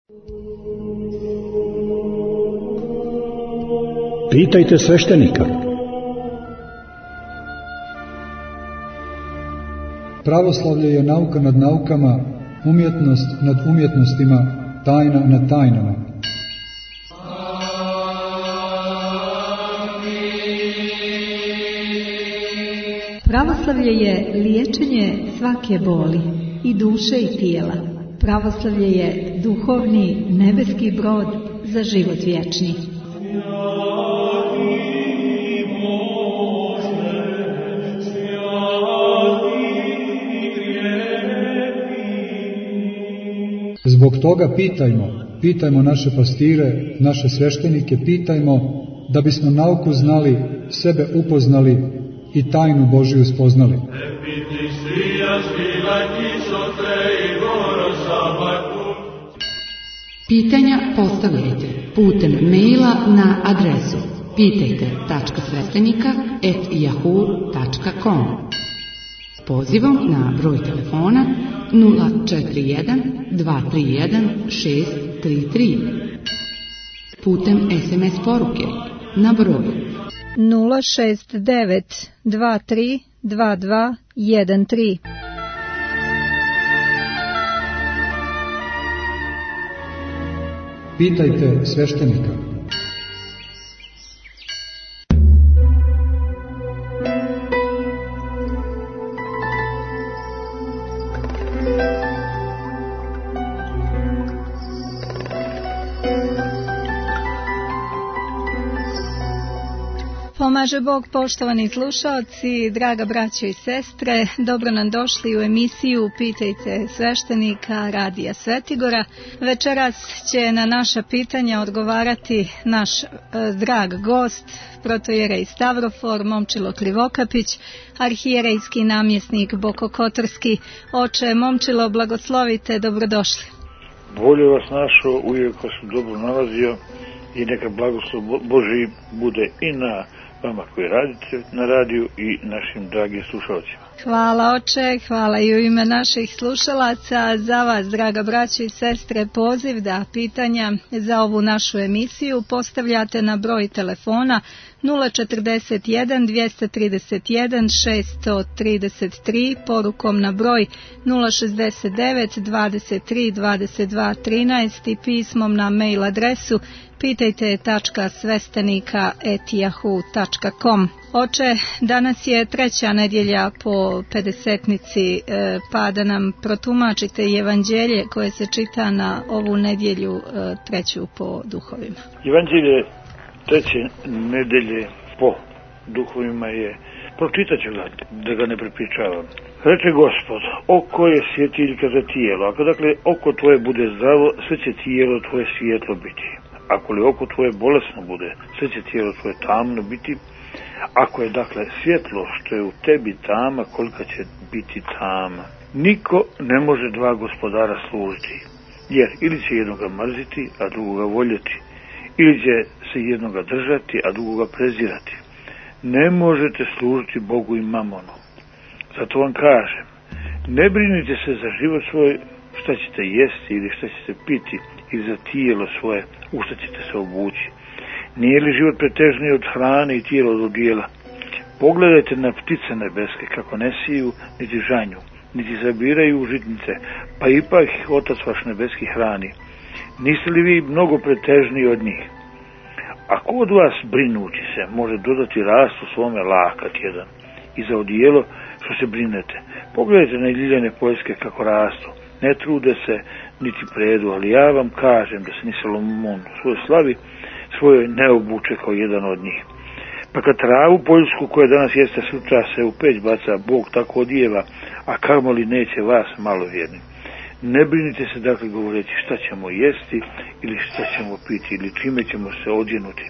Pitajte sveštenika. Pravoslavlje je nauka nad naukama, umjetnost nad umjetnostima, tajna nad tajnama. Pravoslavlje je liječenje svake boli, i duše i tijela. Pravoslavlje je duhovni nebeski brod za život vječni. Zbog toga pitajmo naše pastire, naše sveštenike, pitajmo da bismo nauku znali, sebe upoznali i tajnu Božiju spoznali. Pitanja postavljajte putem maila na adresu pitajte.sveštenika@yahoo.com. Pozivom na broj telefona 041 231 633. Putem SMS poruke na broj 069 23 22 13. Pitajte sveštenika. Pomaže Bog, poštovani slušaoci, draga braćo i sestre, dobro nam došli u emisiju Pitajte sveštenika Radija Svetigora. Večeras će na naša pitanja odgovarati naš drag gost, protojerej Stavrofor Momčilo Krivokapić, arhijerejski namjesnik Bokokotorski. Oče Momčilo, blagoslovite, dobrodošli. Bolje vas našao, uvijek vas dobro nalazio i neka blagoslov Božji bude i na vama koji radite na radiju i našim dragim slušalcima. Hvala oče, hvala i u ime naših slušalaca. Za vas, draga braćo i sestre, poziv da pitanja za ovu našu emisiju postavljate na broj telefona 041 231 633, porukom na broj 069 23 22 13 i pismom na mail adresu pitajte.svestenika@yahoo.com. Oče, danas je treća nedjelja po pedesetnici, pa da nam protumačite evanđelje koje se čita na ovu nedjelju treću po duhovima. Evanđelje treće nedelje po duhovima je, pročitat ću ga, da ga ne prepričavam. Reče Gospod, oko je svjetiljka za tijelo, ako dakle oko tvoje bude zdravo, sve će tijelo tvoje svijetlo biti. Ako li oko tvoje bolesno bude, sve će tijelo tvoje tamno biti. Ako je dakle svjetlo što je u tebi tama, kolika će biti tama. Niko ne može dva gospodara služiti, jer ili će jednoga mrziti, a drugoga voljeti, ili će se jednoga držati, a drugoga prezirati. Ne možete služiti Bogu i mamonu. Zato vam kažem, ne brinite se za život svoj, šta ćete jesti ili šta ćete piti, ili za tijelo svoje, u šta ćete se obući. Nije li život pretežniji od hrane i tijelo od odijela? Pogledajte na ptice nebeske, kako ne siju, niti žanju, niti zabiraju u žitnice, pa ipak ih Otac vaš nebeski hrani. Niste li vi mnogo pretežniji od njih? Ako od vas brinući se može dodati rastu svome lakat jedan i za odijelo što se brinete, pogledajte na ljiljane poljske kako rastu, ne trude se niti predu, ali ja vam kažem da se ni Salomon u svojoj slavi svojoj ne obuče kao jedan od njih. Pa kad travu poljsku koja danas jeste, sutra se u peć baca, Bog tako odijeva, a kamoli neće vas malovjerni. Ne brinite se dakle govoreći šta ćemo jesti ili šta ćemo piti ili čime ćemo se odjenuti.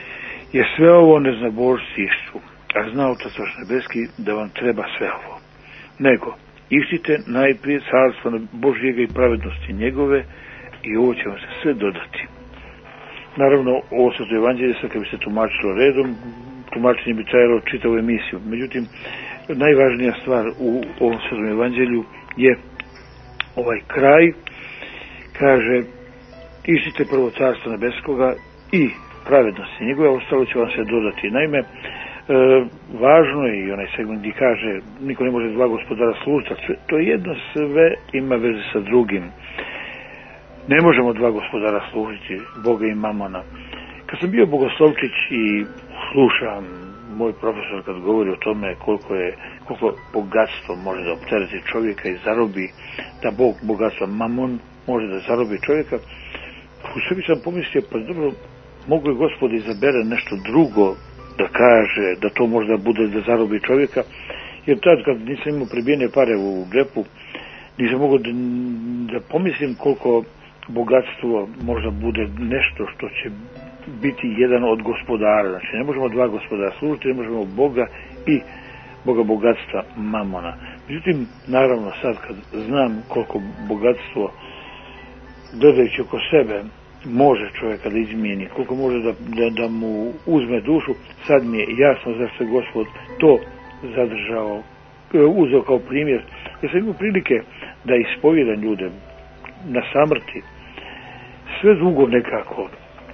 Jer sve ovo neznabožci išću, a zna Otac vaš nebeski da vam treba sve ovo. Nego, ištite najprije carstva Božjega i pravednosti njegove i ovo će vam se sve dodati. Naravno, ovo Sveto evanđelje, sad kad bi se tumačilo redom, tumačenje bi trajalo čitavu emisiju. Međutim, najvažnija stvar u ovom Svetom evanđelju je ovaj kraj. Kaže, Ištite prvo carstvo nebeskoga i pravednosti njegove, ostalo će vam se dodati. Naime, važno je i onaj segment gdje kaže niko ne može dva gospodara služiti, to jedno sve ima veze sa drugim. Ne možemo dva gospodara služiti, Boga i mamona. Kad sam bio bogoslovčić i slušam moj profesor kad govori o tome koliko bogatstvo može da optereti čovjeka i zarobi, da Bog bogatstva mamon može da zarobi čovjeka, u sebi sam pomislio, pa dobro, mogu je Gospod izabere nešto drugo da kaže, da to možda bude da zarobi čovjeka, jer tad kad nisam imao prebijene pare u džepu, nisam mogao da pomislim koliko bogatstvo možda bude nešto što će biti jedan od gospodara. Znači ne možemo dva gospodara služiti, ne možemo Boga i Boga bogatstva mamona. Međutim, naravno sad kad znam koliko bogatstvo gledajući oko sebe može čovjeka da izmijeni, koliko može da mu uzme dušu, sad mi je jasno zašto je Gospod to zadržao, uzeo kao primjer. Ja sam imao prilike da ispovjedam ljude na samrti, sve dugo nekako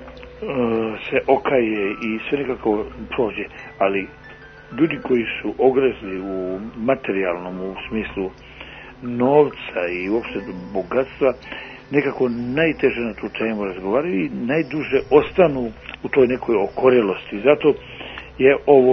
se okaje i sve nekako prođe, ali ljudi koji su ogrezli u materijalnom, u smislu novca i uopšte bogatstva, nekako najteže na tu temu razgovaraju i najduže ostanu u toj nekoj okorjelosti. Zato je ovo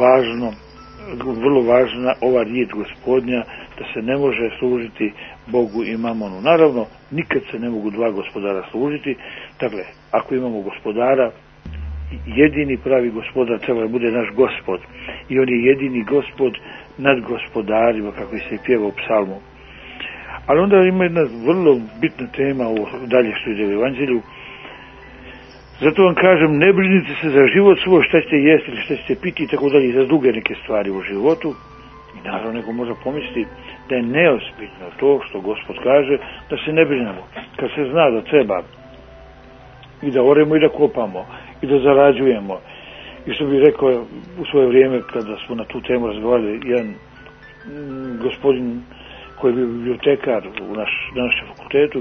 vrlo važna ova riječ Gospodnja, da se ne može služiti Bogu i mamonu. Naravno, nikad se ne mogu dva gospodara služiti. Dakle, ako imamo gospodara, jedini pravi gospodar treba da bude naš Gospod. I on je jedini Gospod nad gospodarima, kako se pjeva u psalmu. Ali onda ima jedna vrlo bitna tema ovo dalje što ide u Evanđelju. Zato vam kažem, ne brinite se za život svoj, šta ćete jesti ili šta ćete piti i tako dalje, za druge neke stvari u životu. I naravno neko može pomisliti da je neospitno to što Gospod kaže, da se ne brinemo. Kad se zna da treba i da oremo i da kopamo i da zarađujemo. I što bih rekao u svoje vrijeme kada smo na tu temu razgovarali, jedan gospodin koji je bio bibliotekar na našem fakultetu,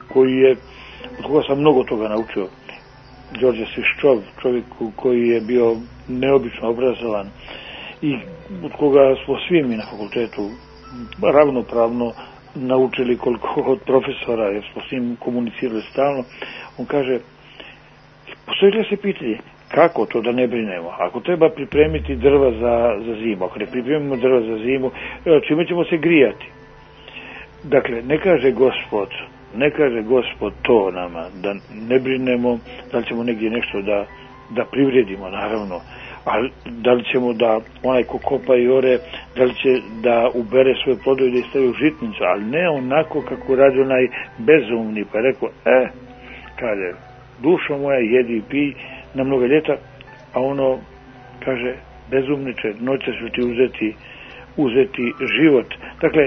od koga sam mnogo toga naučio, Đorđe Sviščov, čovjek koji je bio neobično obrazovan i od koga smo svi mi na fakultetu ravnopravno naučili koliko od profesora, jer smo s njim komunicirali stalno. On kaže, postoji li se pitanje kako to da ne brinemo? Ako treba pripremiti drva za zimu, ako ne pripremimo drva za zimu, čime ćemo se grijati? Dakle, ne kaže Gospod to nama, da ne brinemo, da li ćemo negdje nešto da privredimo, naravno, ali da li ćemo da onaj ko kopa i ore, da li će da ubere svoje plodove i da ih stavi u žitnicu, ali ne onako kako radi onaj bezumni, pa je rekao, kaže, dušo moja, jedi i pij na mnogo ljeta, a ono kaže, bezumniče, noće ću ti uzeti život. Dakle,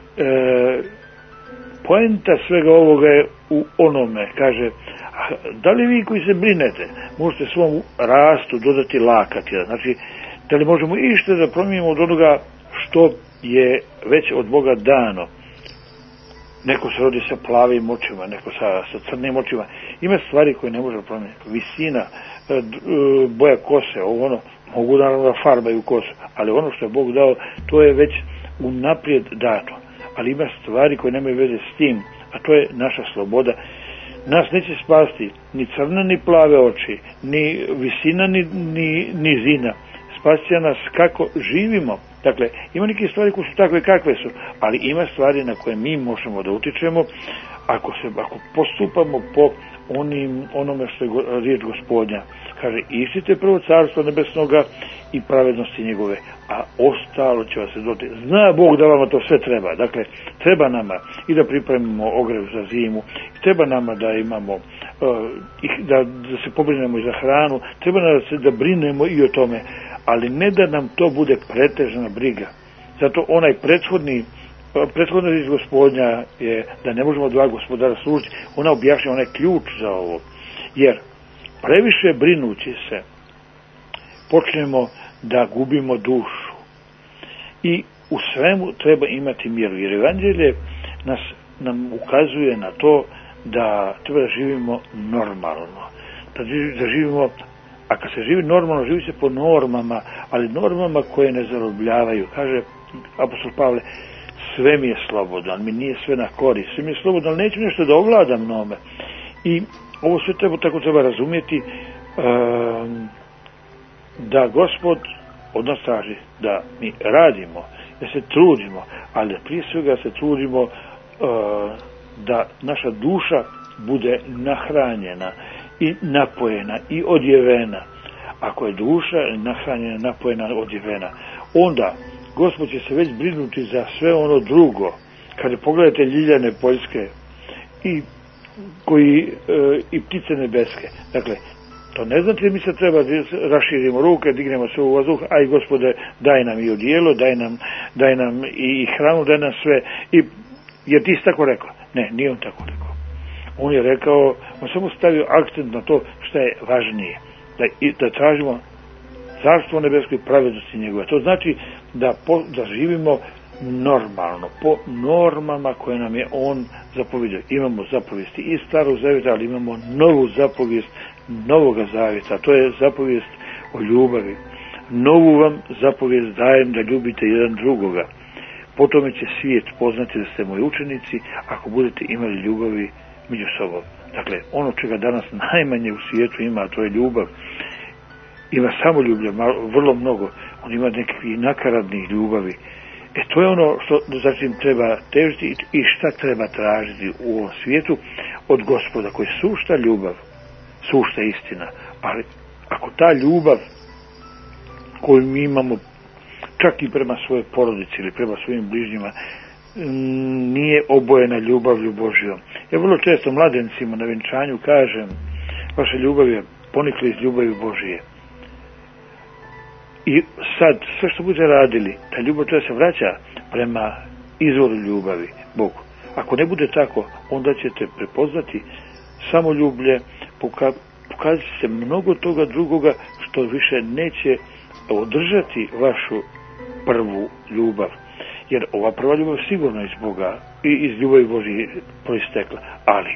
poenta svega ovoga je u onome, kaže, da li vi koji se brinete možete svom rastu dodati lakat? Znači, da li možemo išta da promijenimo od onoga što je već od Boga dano? Neko se rodi sa plavim očima, neko sa crnim očima. Ima stvari koje ne može promijeniti. Visina, boja kose, ono, mogu naravno da farbaju kosu, ali ono što je Bog dao, to je već unaprijed dato. Ali ima stvari koje nemaju veze s tim, a to je naša sloboda. Nas neće spasti ni crne ni plave oči, ni visina ni nizina. Spasti će nas kako živimo. Dakle, ima neke stvari koje su takve kakve su, ali ima stvari na koje mi možemo da utičemo ako postupamo po onome što je riječ Gospodnja. Kaže, ištite prvo carstvo nebesnoga i pravednosti njegove, a ostalo će vas se dodati. Zna Bog da vama to sve treba. Dakle, treba nama i da pripremimo ogrev za zimu, treba nama da imamo da se pobrinemo i za hranu, treba nam da brinemo i o tome, ali ne da nam to bude pretežna briga. Zato onaj prethodna riječ Gospodnja je da ne možemo dva gospodara služiti. Ona objašnjava onaj ključ za ovo. Jer previše brinući se počnemo da gubimo dušu. I u svemu treba imati mjeru. Jer Evanđelje nam ukazuje na to da treba da živimo normalno, da živimo, a kad se živi normalno, živi se po normama, ali normama koje ne zarobljavaju. Kaže apostol Pavle, sve mi je slobodno, mi nije sve na korist, sve mi je slobodno, ali neću nešto da ovladam nome. I ovo sve treba razumjeti, da Gospod od nas traži da mi radimo, da se trudimo, ali da prije svega se trudimo da naša duša bude nahranjena i napojena i odjevena. Ako je duša nahranjena, napojena, odjevena, onda Gospod će se već brinuti za sve ono drugo. Kada pogledate ljiljane poljske i ptice nebeske, dakle, to ne znači da mi se treba raširimo ruke, dignemo se u vazduh, aj Gospode, daj nam i odijelo, daj nam i hranu, daj nam sve. Jer ti si tako rekao? Ne, nije on tako rekao. On je rekao, on samo stavio akcent na to što je važnije. Da tražimo carstvo nebesko i pravednosti njegove. To znači da živimo normalno, po normama koje nam je on zapovjedio. Imamo zapovijesti i Starog zavjeta, ali imamo novu zapovijest Novoga zavjeta. To je zapovijest o ljubavi. Novu vam zapovijest dajem da ljubite jedan drugoga. Po tome će svijet poznati da ste moji učenici ako budete imali ljubavi među sobom. Dakle, ono čega danas najmanje u svijetu ima, to je ljubav. Ima samoljublje, vrlo mnogo. On ima nekakvih nakaradnih ljubavi. To je ono što začin treba težiti i šta treba tražiti u ovom svijetu od Gospoda, koji je sušta ljubav, sušta istina. Ali ako ta ljubav koju mi imamo čak i prema svojoj porodici ili prema svojim bližnjima nije obojena ljubavlju Božjom. Ja vrlo često mladencima na vjenčanju kažem, vaša ljubav je ponikla iz ljubavi Božje. I sad, sve što budete radili, ta ljubav treba se vraća prema izvoru ljubavi, Bogu. Ako ne bude tako, onda ćete prepoznati samoljublje, pokazati se mnogo toga drugoga što više neće održati vašu prvu ljubav. Jer ova prva ljubav sigurno iz Boga i iz ljubavi Božje proistekla. Ali,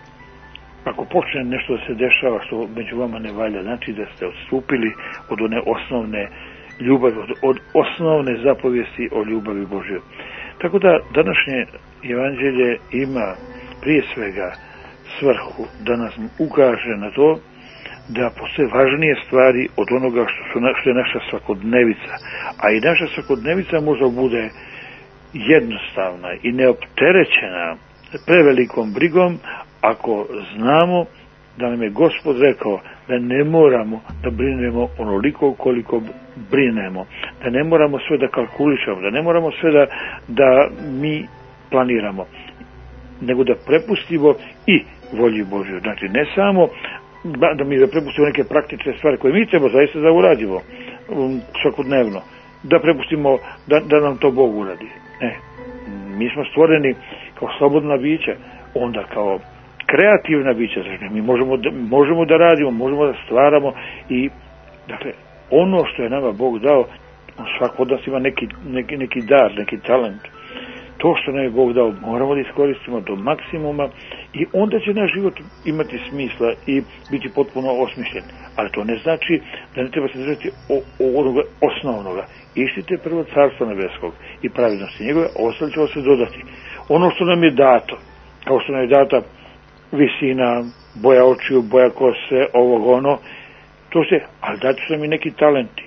ako počne nešto da se dešava što među vama ne valja, znači da ste odstupili od one osnovne ljubavi, od osnovne zapovijesti o ljubavi Božjoj. Tako da današnje evanđelje ima prije svega svrhu da nas ukaže na to da postoje važnije stvari od onoga što je naša svakodnevica. A i naša svakodnevica možda bude jednostavna i neopterećena prevelikom brigom ako znamo da nam je Gospod rekao da ne moramo da brinemo onoliko koliko brinemo, da ne moramo sve da kalkulišemo, da ne moramo sve da mi planiramo, nego da prepustimo i volji Božju. Znači ne samo da mi prepustimo neke praktične stvari koje mi treba zaista da uradimo svakodnevno, da prepustimo da nam to Bog uradi. Ne, mi smo stvoreni kao slobodna bića, onda kao kreativna bića, znači mi možemo da radimo, možemo da stvaramo i dakle ono što je nama Bog dao, svako od nas ima neki dar, neki talent. To što nam je Bog dao moramo da iskoristimo do maksimuma i onda će naš život imati smisla i biti potpuno osmišljen. Ali to ne znači da ne treba se držati onoga osnovnoga. Ištite prvo carstvo nebeskog i pravednosti njegove, ostalo će se dodati. Ono što nam je dato, kao što nam je data visina, boja očiju, boja kose, ovog ono, to se, ali dati su nam i neki talenti.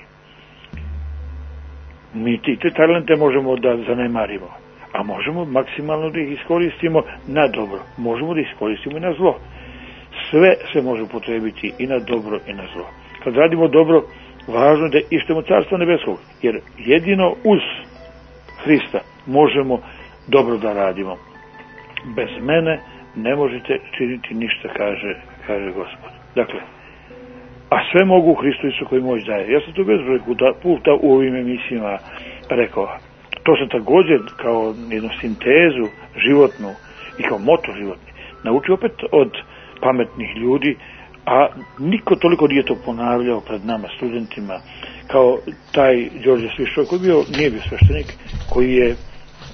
Mi te talente možemo da zanemarimo, a možemo maksimalno da ih iskoristimo na dobro, možemo da ih iskoristimo i na zlo. Sve se može upotrebiti i na dobro i na zlo. Kad radimo dobro, važno je da ištemo carstvo nebeskog, jer jedino uz Hrista možemo dobro da radimo. Bez mene ne možete činiti ništa, kaže Gospod. Dakle, a sve mogu u Hristu Isu koji moć daje. Ja sam to bezbroj puta u ovim emisijama rekao. To sam također kao jednu sintezu životnu i kao moto životni naučio opet od pametnih ljudi, a niko toliko nije to ponavljao pred nama studentima kao taj Đorđe Sviščov koji nije bio sveštenik, koji je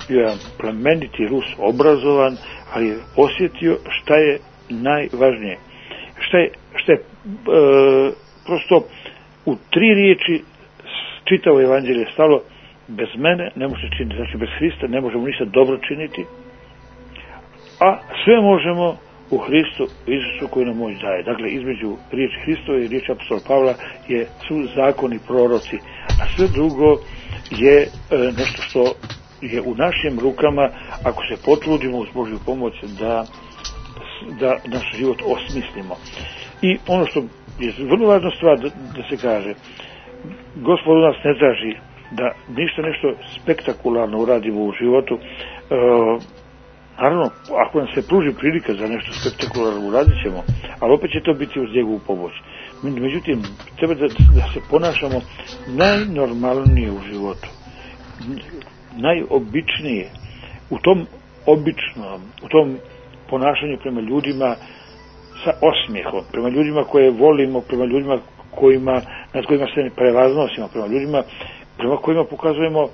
jedan plemeniti Rus, obrazovan, ali je osjetio šta je najvažnije. Šta je prosto u 3 riječi čitavo evanđelje stalo: bez mene ne može činiti, znači bez Hrista ne možemo ništa dobro činiti, a sve možemo u Hristu Isusu koji nam moć daje. Dakle, između riječi Hristove i riječi apostola Pavla su zakoni, proroci, a sve drugo je nešto što je u našim rukama, ako se potrudimo uz Božju pomoć da naš život osmislimo. I ono što je vrlo važna stvar da se kaže: Gospod od nas ne traži da ništa nešto spektakularno uradimo u životu. Naravno, ako nam se pruži prilika za nešto spektakularno, uradit ćemo, ali opet će to biti uz njegovu pomoć. Međutim, treba da se ponašamo najnormalnije u životu, najobičnije, u tom običnom, u tom ponašanju prema ljudima sa osmijehom, prema ljudima koje volimo, prema ljudima nad kojima se prevaznosimo, prema ljudima prema kojima pokazujemo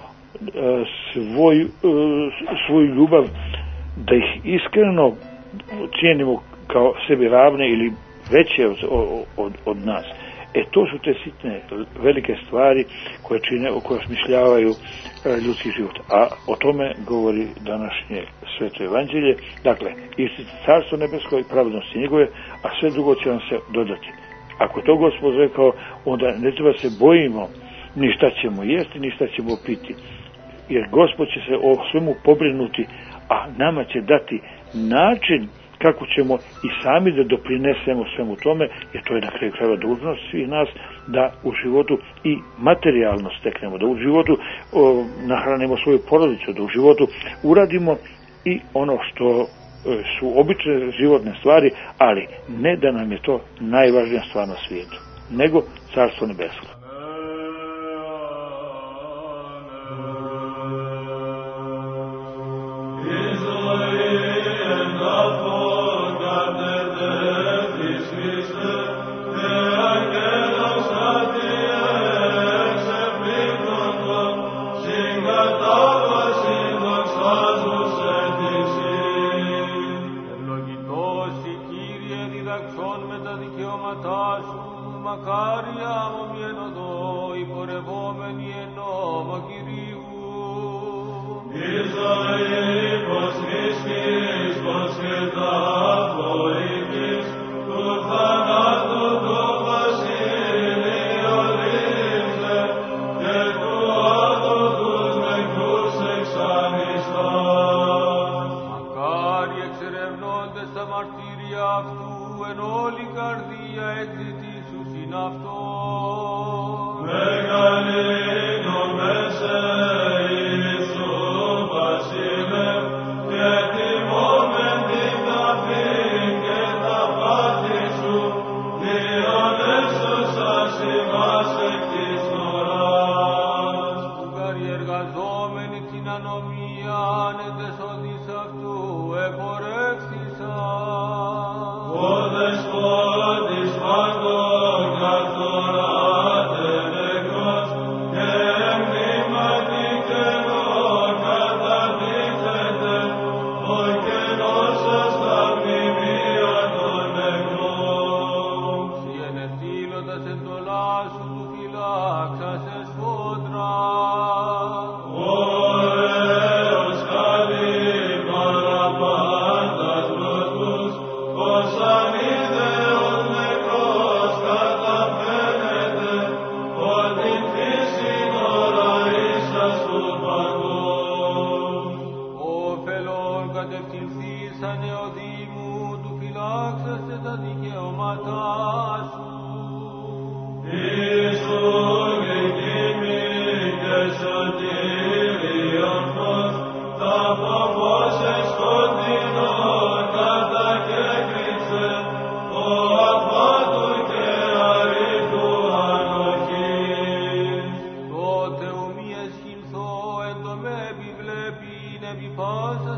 svoju ljubav, da ih iskreno cijenimo kao sebi ravne ili veće od nas. To su te sitne, velike stvari koje osmišljavaju ljudski život. A o tome govori današnje sveto evanđelje. Dakle, istiti carstvo nebesko i pravednosti njegove, a sve drugo će vam se dodati. Ako to Gospod rekao, onda ne treba se bojimo ni šta ćemo jesti, ni šta ćemo piti. Jer Gospod će se o svemu pobrinuti, a nama će dati način kako ćemo i sami da doprinesemo svemu tome, jer to je na kraju krajeva dužnost svih nas, da u životu i materijalno steknemo, da u životu nahranimo svoju porodicu, da u životu uradimo i ono što su obične životne stvari, ali ne da nam je to najvažnija stvar na svijetu, nego carstvo nebesko.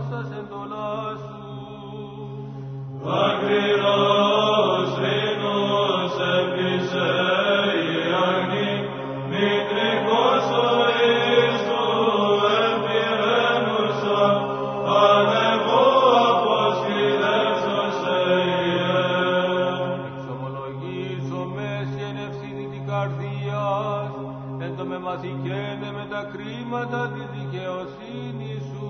Agriros, Renos, μαθηκένε με τα κρίματα της δικαιοσύνης σου.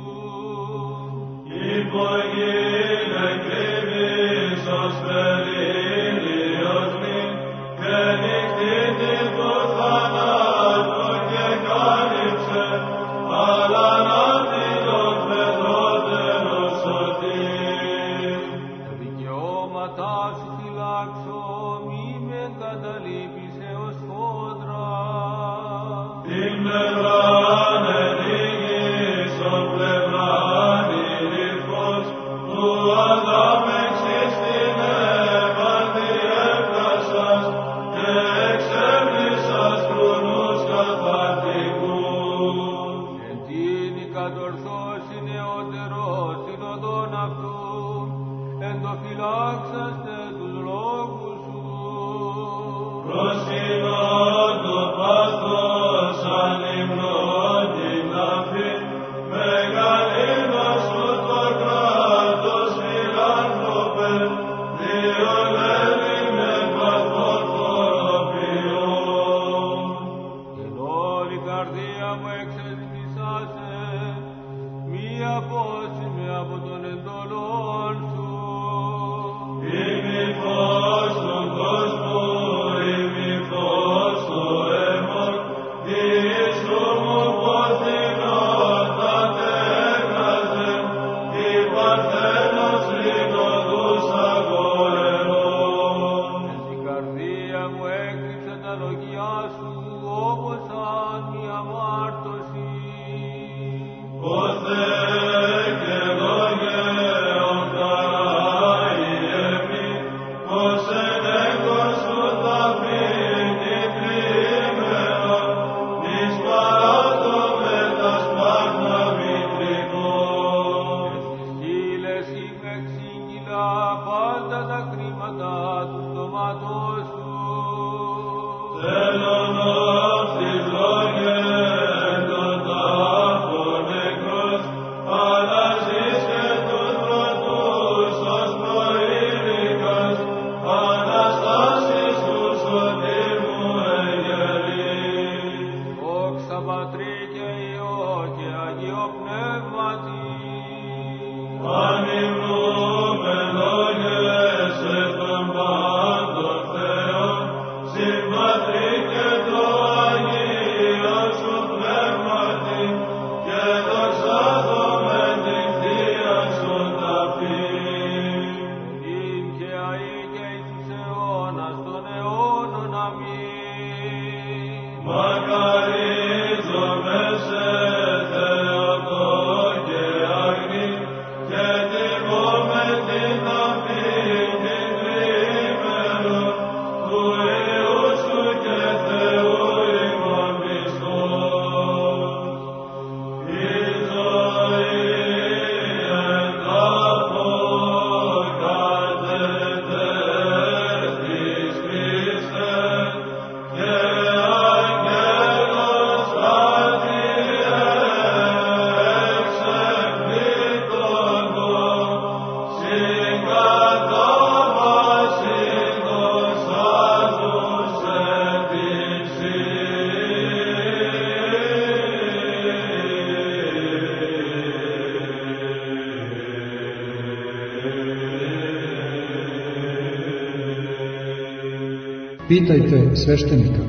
Υπογείλε κρύβεις ως περίλιος μην, και νυχτήτη του θανάτου και κάλυψε, αλλά να τυλών πεδρότερος σωτήρ. Τα δικαιώματά σου φυλάξω, μη με εγκαταλείπεις έως φόδρα. Την πλευράν ενήγης, ο πλευράν ήλυφος, του αντάμεξης την έβαλτη έφτασας, και εξέπλησας κρουνούς καθαρτικούς. Εν τίνη κατορθώσει νεότερος την οδόν αυτού, εν το φυλάξαστε τους λόγους σου. Προσκυνών το πάθος σαν υμνών την αφή, μεγαλύνος σου το κράτος φιλάνθρωπε, διολεύει με παθόν φοροποιών. Την όλη καρδία μου εξελπισάσε, μη απόσυμε από τον εντολόν σου. Ημι φως του κόσμου, ημι φως του αίμων, εις του μου ποθηνότατε έκραζε, η παρθένος λιτοδούς αγορερών. Εν την καρδία μου έκρυψε τα λόγια σου, όπως σαν μια μάρτωση. Ο Θεέ και λόγε οχταράει εμεί, πως εν έγκος σου θα πίνει τρίμερο, εις παράτομε τα σπάχνα μητρικών. Στις χείλες είμαι εξήγηλα πάντα τα κρίματα του στόματός σου. Θέλον όφτης λόγε εν τον τάφο νεκρός, αναζήσε τους πρωτούς ως προήλικας, αναστάσεις του σωτήρ μου εγγελείς. Δόξα Πατρί και Υιό και Αγίο Πνεύματι. Ανυμνούμε λόγε σε τον πάντων Θεόν, συμπατρί και το Αγίο σου Πνεύματι, και δοξάζομαι την Θεία σου ταπή. Ειν και αεί και εις τους αιώνας των αιώνων. Αμήν. Μακαρίζομαι σε Θεοτό και αγνή, και τιμώμε την ταπή την τριήμερο, του Υιού σου και Θεού ημών πιστός. Η ζωή εν τάφο κατετές της Χριστέ, και αγγέλος άδειε εξεπλήττοντο, συγκατάβασιν δοξάζουσε την Pitajte sveštenika.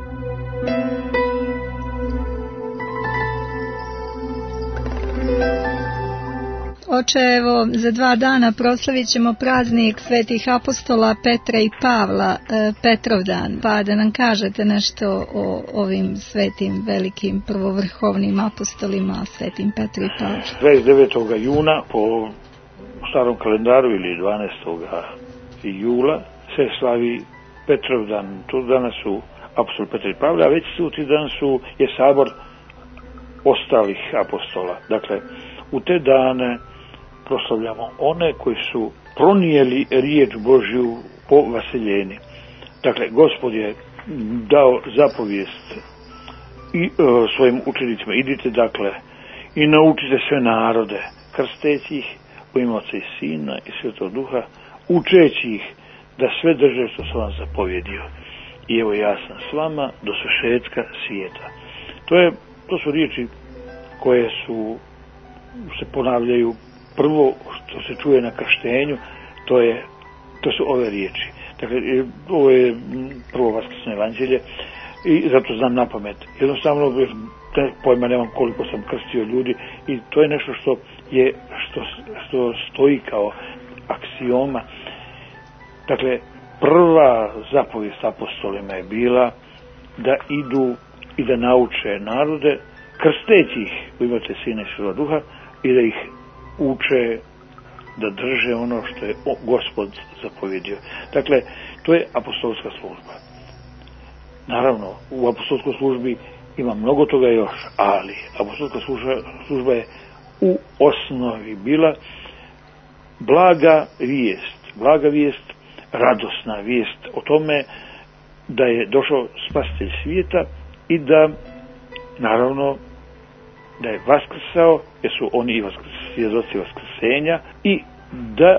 Oče, evo, za 2 dana proslavit ćemo praznik svetih apostola Petra i Pavla, Petrovdan, pa da nam kažete nešto o ovim svetim, velikim, prvovrhovnim apostolima, svetim Petru i Pavlu. 29. juna po starom kalendaru ili 12. jula se slavi Petrovdan. Tu danas su apostol Petar i Pavle, a već suti dan je sabor ostalih apostola. Dakle, u te dane proslavljamo one koji su pronijeli riječ Božju po vaseljeni. Dakle, Gospod je dao zapovijest i svojim učenicima: idite dakle i naučite sve narode, krsteći ih u ime Oca i Sina i Svetog Duha, učeći ih da sve drže što sam vam zapovjedio. I evo, ja sam s vama do svršetka svijeta. To su riječi koje se ponavljaju prvo što se čuje na krštenju, to su ove riječi. Dakle, ovo je prvo vaskrsno evanđelje i zato znam na pamet. Jednostavno, pojma nemam koliko sam krstio ljudi i to je nešto što stoji kao aksioma. Dakle, prva zapovijest apostolima je bila da idu i da nauče narode, krsteći ih u ime Oca, Sina i Svetoga Duha, i da ih uče da drže ono što je Gospod zapovjedio. Dakle, to je apostolska služba. Naravno, u apostolskoj službi ima mnogo toga još, ali apostolska služba je u osnovi bila blaga vijest, radosna vijest o tome da je došao spasitelj svijeta i da, naravno, da je vaskrsao, jer su oni svjedoci vaskrsenja, i da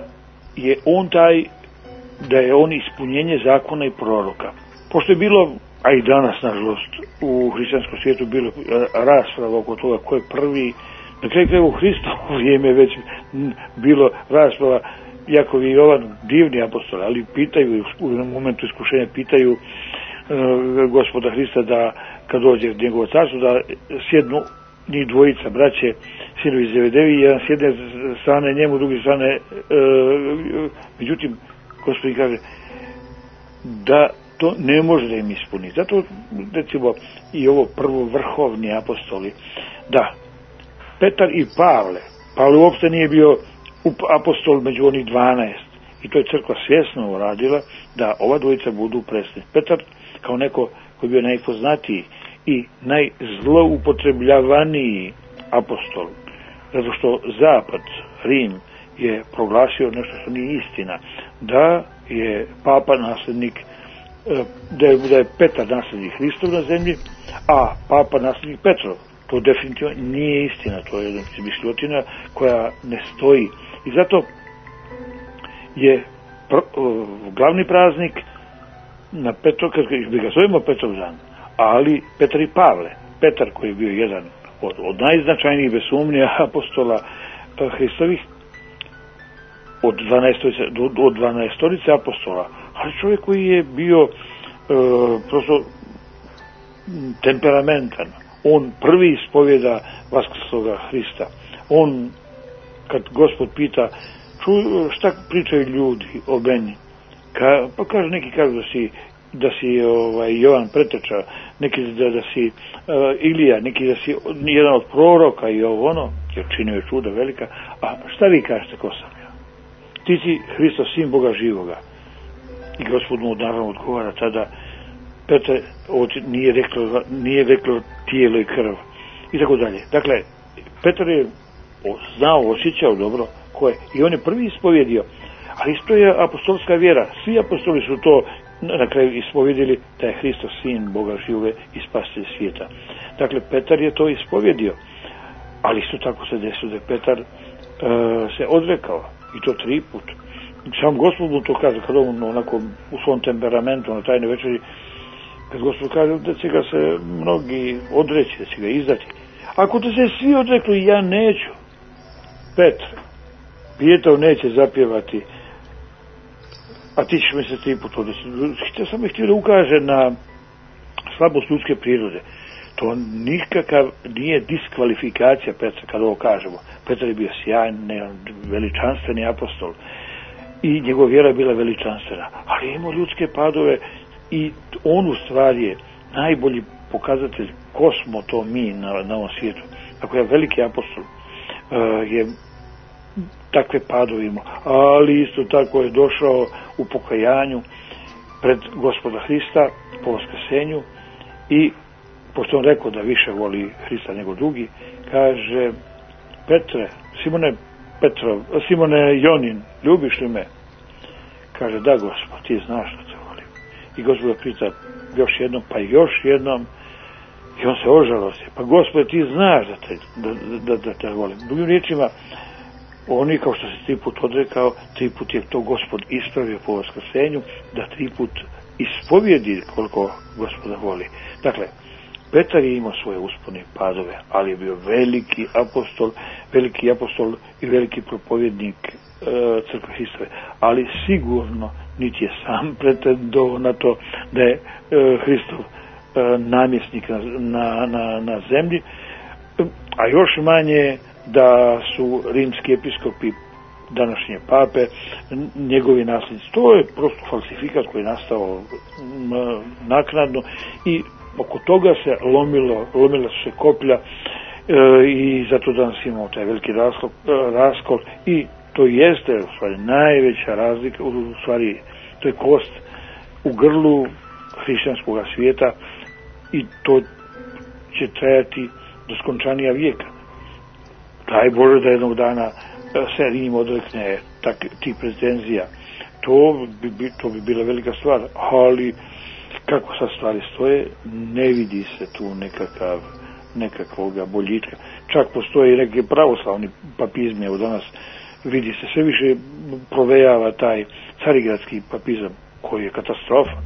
je on ispunjenje zakona i proroka. Pošto je bilo, a i danas, nažalost, u hrišćanskom svijetu bilo rasprava oko toga ko je prvi, na kraju u Hristovo vrijeme već bilo rasprava. Jakov i Jovan, divni apostoli, ali pitaju, u momentu iskušenja pitaju Gospoda Hrista da kad dođe u njegovo carstvo da sjednu njih dvojica braće, sinovi Zebedevi, jedan s jedne strane njemu, drugi strane, međutim, Gospodin kaže da to ne može da im ispuni. Zato, recimo, i ovo prvo vrhovni apostoli, da, Petar i Pavle uopšte nije bio apostol među onih 12, i to je crkva svjesno uradila da ova dvojica budu predstavnici. Petar kao neko koji je bio najpoznatiji i najzloupotrebljavaniji apostol, zato što Zapad, Rim, je proglasio nešto što nije istina, da je Papa naslednik, da je Petar naslednik Hristov na zemlji, a Papa naslednik Petrov. To definitivno nije istina, to je jedna izmišljotina koja ne stoji. I zato je glavni praznik na Petrovdan, mi ga zovemo Petrovdan, ali Petar i Pavle. Petar koji je bio jedan od najznačajnijih, bez sumnje, apostola Hristovih, od 12 apostola, ali čovjek koji je bio prosto temperamentan. On prvi ispovjeda vaskrsloga Hrista. On, kad Gospod pita šta pričaju ljudi o meni, pa kaže, neki kažu da si Jovan Preteča, neki da si Ilija, neki da si jedan od proroka i ovo ono, jer činio je čuda velika. A šta vi kažete, ko sam ja? Ti si Hristos, sin Boga živoga. I Gospod mu naravno odgovara tada, Petre, nije reklo tijelo i krv, i tako dalje. Dakle, Petar je znao, osjećao dobro ko je, i on je prvi ispovjedio, ali isto je apostolska vjera. Svi apostoli su to na kraju ispovjedili, da je Hristos sin Boga živoga i spasitelj svijeta. Dakle, Petar je to ispovjedio, ali isto tako se desilo da je Petar se odrekao, i to 3 puta. Sam Gospod mu to kaže, kada on onako u svom temperamentu na tajnoj večeri, kad Gospod kaže da će ga se mnogi odreći, da će ga izdati. Ako te se svi odrekli, ja neću. Petre, Pijetov neće zapjevati, a ti ćeš mi se 3 puta odreći. Samo htio da ukaže na slabost ljudske prirode. To nikakav nije diskvalifikacija Petra, kada ovo kažemo. Petar je bio sjajan, veličanstveni apostol i njegova vjera je bila veličanstvena, ali je imao ljudske padove, i on u stvari je najbolji pokazatelj ko smo to mi na ovom svijetu. Ako je veliki apostol, je takve padove imao, ali isto tako je došao u pokajanju pred Gospoda Hrista po vaskrsenju, i pošto on rekao da više voli Hrista nego drugi, kaže: Petre, Simone Jonin, ljubiš li me? Kaže: da, Gospod, ti znaš da te volim. I Gospod ga pita još jednom, pa još jednom, i on se ožalostio: pa Gospod, ti znaš da te volim. Drugim riječima, oni, kao što se 3 put odrekao, 3 put je to Gospod ispravio po vaskrsenju, da 3 put ispovjedi koliko Gospoda voli. Dakle, Petar je imao svoje uspone i padove, ali je bio veliki apostol i veliki propovjednik crkve Hristove, ali sigurno niti je sam pretendovao na to da je Hristov namjesnik na zemlji, a još manje da su rimski episkopi današnje pape njegovi nasljednici. To je prosto falsifikat koji je nastao naknadno i oko toga se lomila su se koplja i zato danas imamo taj veliki raskol i to jeste u stvari najveća razlika, u stvari to je kost u grlu hrišćanskog svijeta i to će trajati do skončanija vijeka. Daj Bože da jednog dana se Rim odrekne tih pretenzija. To bi bila velika stvar, ali kako sad stvari stoje, ne vidi se tu nekakvoga boljitka. Čak postoje i neke pravoslavni papizmi, evo danas vidi se sve više provejava taj carigradski papizam koji je katastrofa.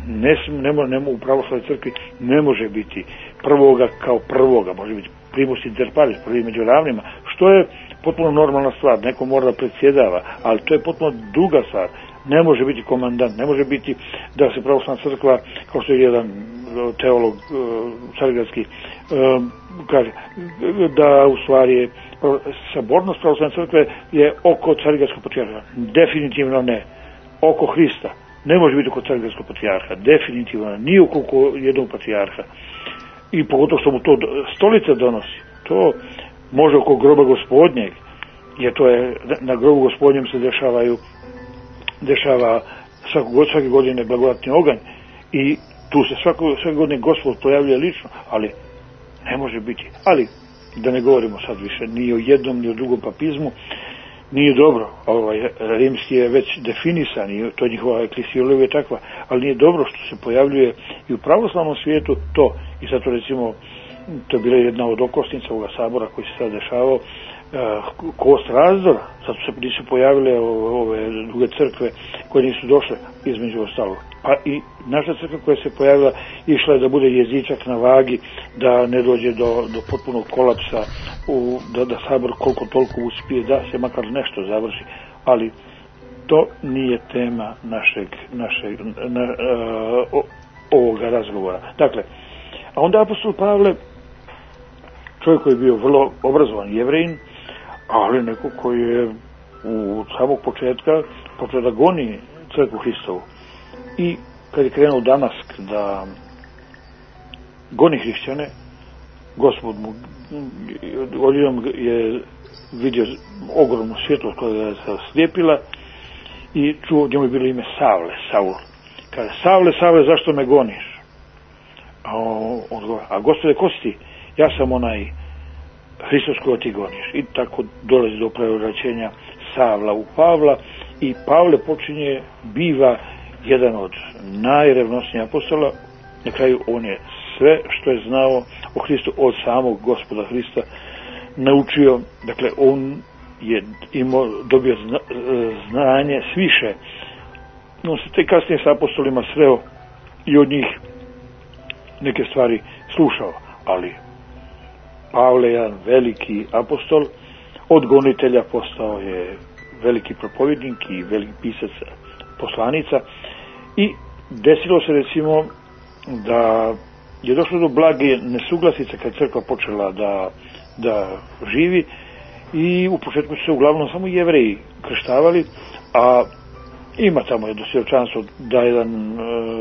U pravoslavnoj crkvi ne može biti prvoga kao prvoga, može biti primus inter pares, prvi među ravnima, što je potpuno normalna stvar, neko mora da predsjedava, ali to je potpuno druga stvar. Ne može biti komandant, ne može biti da se pravoslavna crkva, kao što je jedan teolog carigradski kaže, da u stvari je sabornost pravoslavne crkve je oko carigradskog patrijarha. Definitivno ne. Oko Hrista. Ne može biti oko carigradskog patrijarha. Definitivno nije oko jednog patrijarha. I pogotovo što mu to stolica donosi. To može oko groba Gospodnjeg, jer to je, na grobu Gospodnjem se dešava svake godine blagodatni oganj i tu se svake godine Gospod pojavljuje lično, ali ne može biti. Ali, da ne govorimo sad više ni o jednom ni o drugom papizmu, nije dobro. Rimski je već definisan i to njihova eklesiologija je takva, ali nije dobro što se pojavljuje i u pravoslavnom svijetu to. I zato recimo, to je bila jedna od okosnica ovoga sabora koji se sad dešavao, kost razdora, zato se nisu pojavile ove druge crkve koje nisu došle između ostalog. Pa i naša crkva koja se pojavila išla je da bude jezičak na vagi, da ne dođe do potpunog kolapsa, da sabor koliko toliko uspije, da se makar nešto završi, ali to nije tema ovoga razgovora. Dakle, a onda apostol Pavle, čovjek koji je bio vrlo obrazovan Jevrejin, ali neko koji je u samog početka počeo da goni crkvu Hristovu. I kad je krenuo u Damask da goni hrišćane, Gospod mu odjednom je vidio ogromnu svjetlost koja je se slijepila i čuo, njemu je bilo ime Saul. Kaže, Savle, zašto me goniš? A on govori, a Gospode, ko si ti? Ja sam onaj Hristos koga ti goniš. I tako dolazi do preobraćenja Savla u Pavla i Pavle biva jedan od najrevnosnijih apostola. Na kraju on je sve što je znao o Hristu od samog Gospoda Hrista naučio. Dakle, on je dobio znanje sviše. On se tek kasnije sa apostolima sreo i od njih neke stvari slušao, ali Pavle je jedan veliki apostol, od gonitelja postao je veliki propovjednik i veliki pisac poslanica i desilo se recimo da je došlo do blage nesuglasice kad crkva počela da živi i u početku su se uglavnom samo Jevreji krštavali, a ima tamo jedno svjedočanstvo da jedan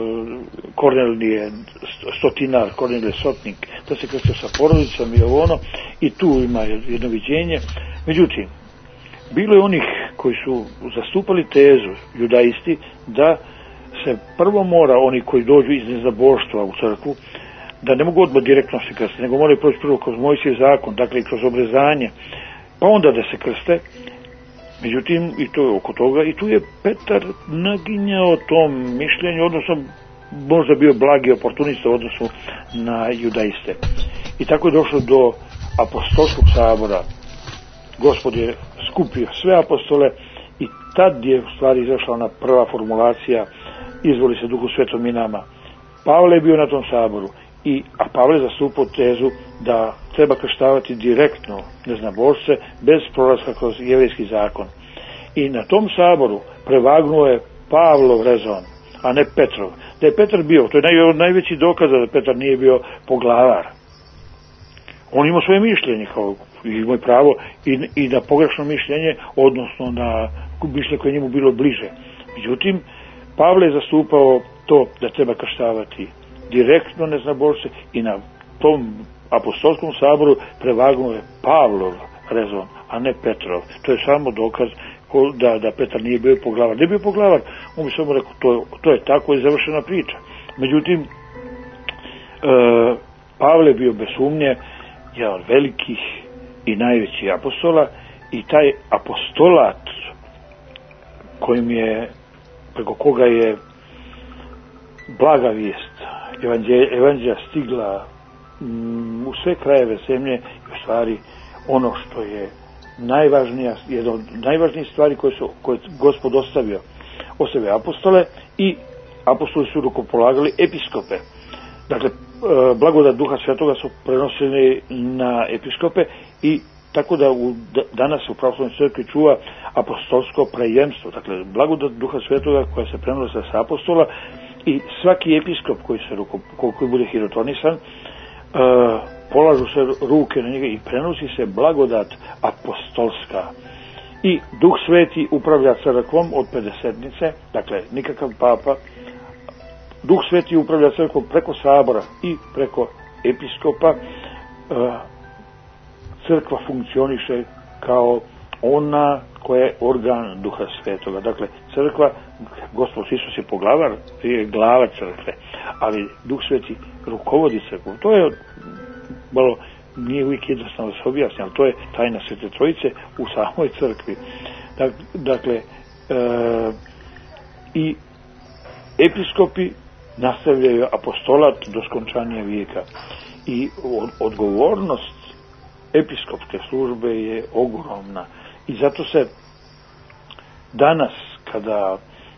Kornelije stotinar, Kornelije sotnik, da se krstio sa porodicom i ono, i tu ima jedno viđenje. Međutim, bilo je onih koji su zastupali tezu, judaisti, da se prvo mora, oni koji dođu iz nezaboštva u crkvu, da ne mogu odmah direktno se krstiti, nego moraju proći prvo kroz Mojsijev zakon, dakle i kroz obrezanje, pa onda da se krste. Međutim, i to je oko toga, i tu je Petar naginjao tom mišljenju, odnosno možda bio blagi oportunista u odnosu na judaiste. I tako je došlo do apostolskog sabora. Gospod je skupio sve apostole i tad je u stvari izašla ona prva formulacija, izvoli se Duhu Svetom i nama. Pavle je bio na tom saboru a Pavle zastupao tezu da treba krštavati direktno neznabošce bez prolaska kroz jevrejski zakon. I na tom saboru prevagnuo je Pavlov rezon, a ne Petrov. Da je Petar bio, to je najveći dokaz da Petar nije bio poglavar. On imao svoje mišljenje, kao imao pravo i na pogrešno mišljenje, odnosno na mišljenje koje njemu bilo bliže. Međutim, Pavle je zastupao to da treba krštavati direktno neznabošce i na tom apostolskom saboru prevagnuo je Pavlov rezon, a ne Petrov. To je samo dokaz da Petar nije bio poglavar. Nije bio poglavar, on bi samo rekao to je tako i završena priča. Međutim, Pavle je bio bez sumnje jedan od velikih i najvećih apostola i taj apostolat preko koga je blaga vijest evanđelja stigla u sve krajeve zemlje, u stvari ono što je najvažnija, jedna od najvažnijih stvari koje Gospod ostavio apostole, i apostoli su rukopolagali episkope. Dakle, blagodat Duha Svetoga su prenosili na episkope i tako da danas u pravoslavnoj crkvi čuva apostolsko prejemstvo. Dakle, blagodat Duha Svetoga koja se prenosi sa apostola i svaki episkop koji bude hirotronisan, polažu se ruke na njega i prenosi se blagodat apostolska. I Duh Sveti upravlja crkvom od pedesetnice, dakle nikakav papa. Duh Sveti upravlja crkvom preko sabora i preko episkopa. Crkva funkcioniše kao ona koja je organ Duha Svetoga. Dakle, crkva, Gospod Isus je poglavar, je glava crkve, ali Duh Sveti rukovodi crkvom. To je malo, nije uvijek jednostavno da se objasni, ali to je tajna Svete Trojice u samoj crkvi. Dakle, i episkopi nastavljaju apostolat do skončanja vijeka. I odgovornost episkopske službe je ogromna. I zato se danas, kada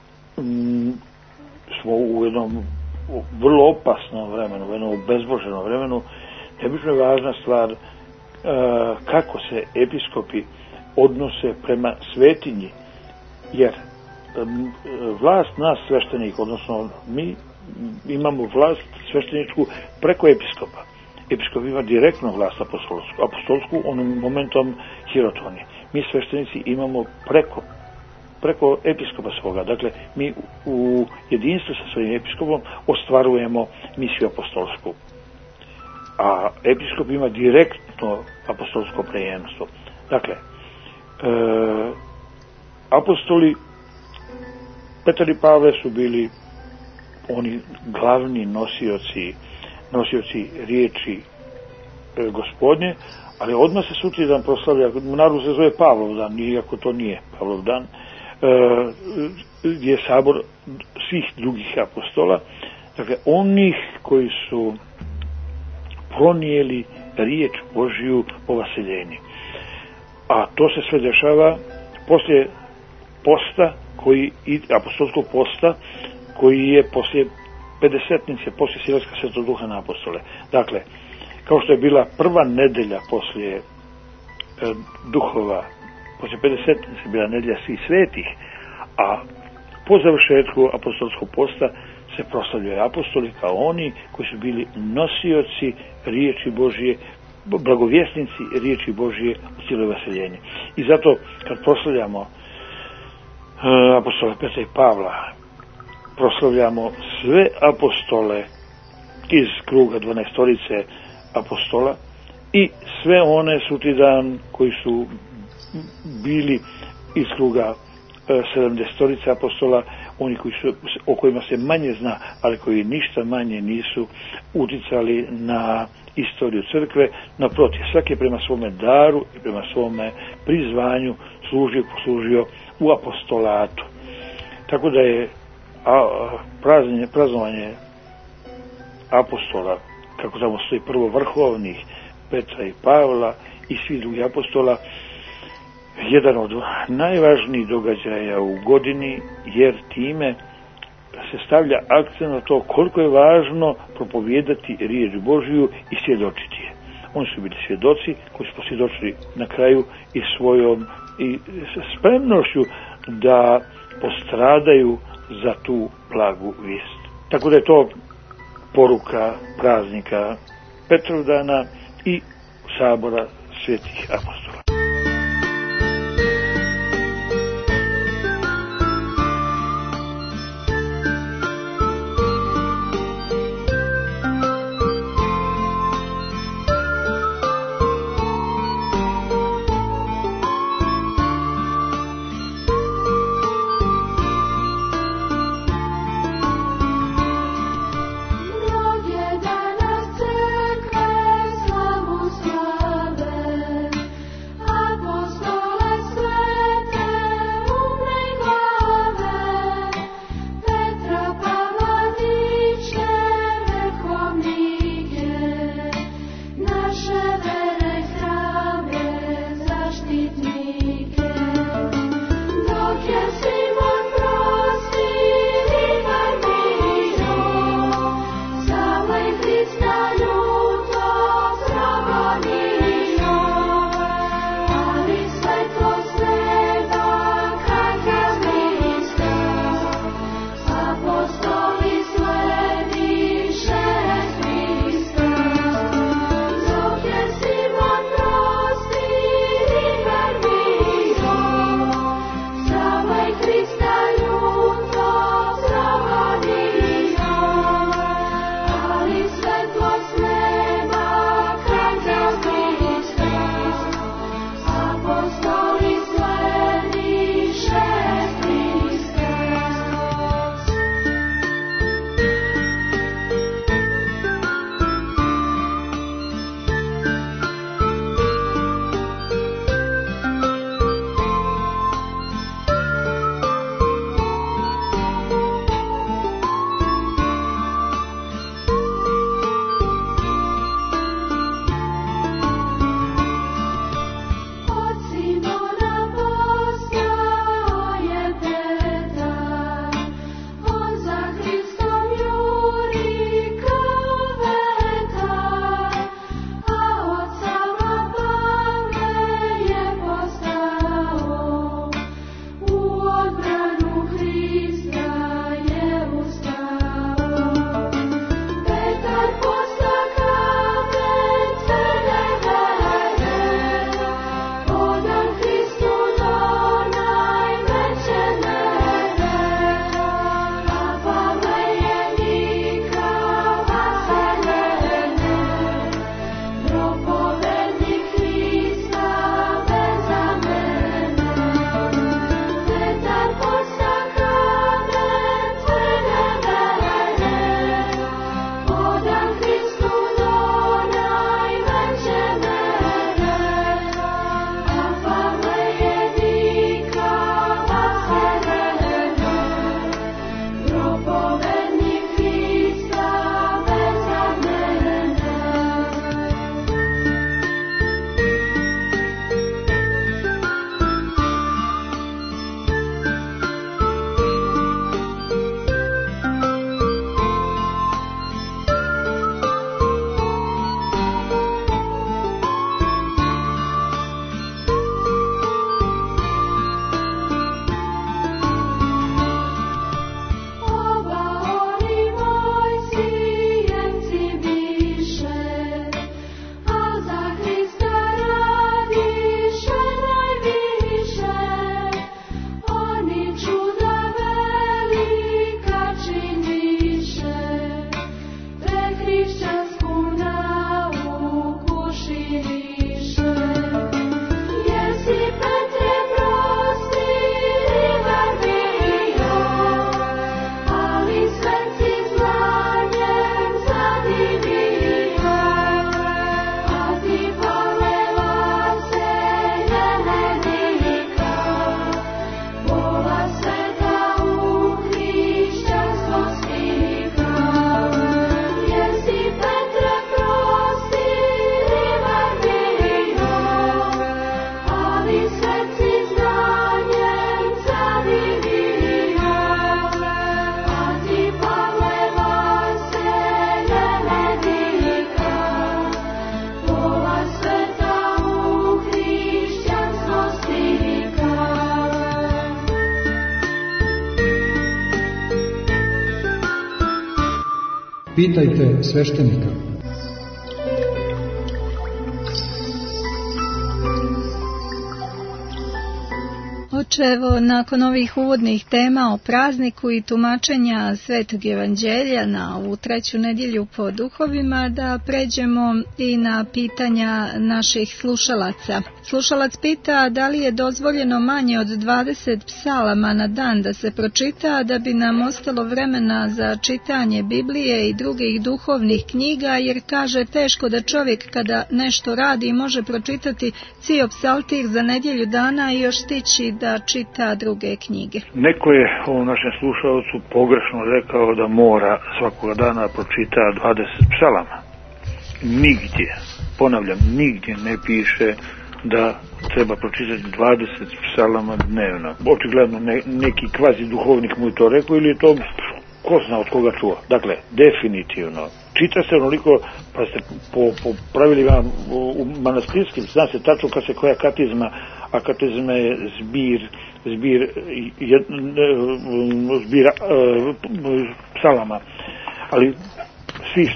smo u jednom vrlo opasnom vremenu, u jednom bezboženom vremenu, nebično je važna stvar kako se episkopi odnose prema svetinji. Jer vlast nas sveštenika, odnosno mi imamo vlast svešteničku preko episkopa. Episkop ima direktno vlast apostolsku onim momentom hirotonije. Mi sveštenici imamo preko episkopa svoga. Dakle, mi u jedinstvu sa svojim episkopom ostvarujemo misiju apostolsku. A episkop ima direktno apostolsko prejemstvo. Dakle, apostoli Petar i Pavle su bili oni glavni nosioci riječi Gospodnje, ali odmah se sutradan proslavlja, narod se zove Pavlov dan, iako to nije Pavlov dan, je sabor svih drugih apostola, dakle onih koji su pronijeli riječ Božju po vaseljenju. A to se sve dešava poslije posta, apostolskog posta, koji je poslije pedesetnice, poslije silaska Svetog Duha na apostole. Dakle, kao što je bila prva nedelja poslije duhova, poslije pedesetnice bila nedelja svih svetih, a po završetku apostolskog posta se proslavljaju apostoli kao oni koji su bili nosioci riječi Božje, blagovjesnici riječi Božje u cijelo vaseljenje. I zato kad proslavljamo apostola Petra i Pavla, proslavljamo sve apostole iz kruga 12 apostola i sve one sutradan koji su bili iz kruga 70 apostola, oni o kojima se manje zna, ali koji ništa manje nisu uticali na istoriju crkve. Naprotiv, svaki je prema svome daru i prema svome prizvanju poslužio u apostolatu. Tako da je praznovanje apostola, kako tamo stoji prvo vrhovnih, Petra i Pavla i svih drugih apostola, jedan od najvažnijih događaja u godini, jer time se stavlja akcent na to koliko je važno propovijedati riječ Božju i svjedočiti je. Oni su bili svjedoci koji su posvjedočili na kraju i svojom i spremnošću da postradaju za tu blagu vijest. Tako da je to poruka praznika Petrovdana i sabora svetih apostola. pitajte sveštenika. Oče, evo, nakon ovih uvodnih tema o prazniku i tumačenja Svetog Evanđelja na ovu treću nedjelju po duhovima, da pređemo i na pitanja naših slušalaca. Slušalac pita da li je dozvoljeno manje od 20 psalama na dan da se pročita, da bi nam ostalo vremena za čitanje Biblije i drugih duhovnih knjiga, jer kaže teško da čovjek kada nešto radi može pročitati cijel psaltir za nedjelju dana i još stići da čita druge knjige. Neko je ovom našem slušalcu pogrešno rekao da mora svakoga dana pročita 20 psalama. Nigdje, ponavljam, nigdje ne piše da treba pročitati 20 psalama dnevno. Očigledno neki kvazi duhovnik mu je to rekao ili je to ko zna od koga čuo. Dakle, definitivno čita se onoliko, pa ste po pravilima u manastirskim, zna se tačno kad se koja katizma, a katizma je zbir psalama, ali svih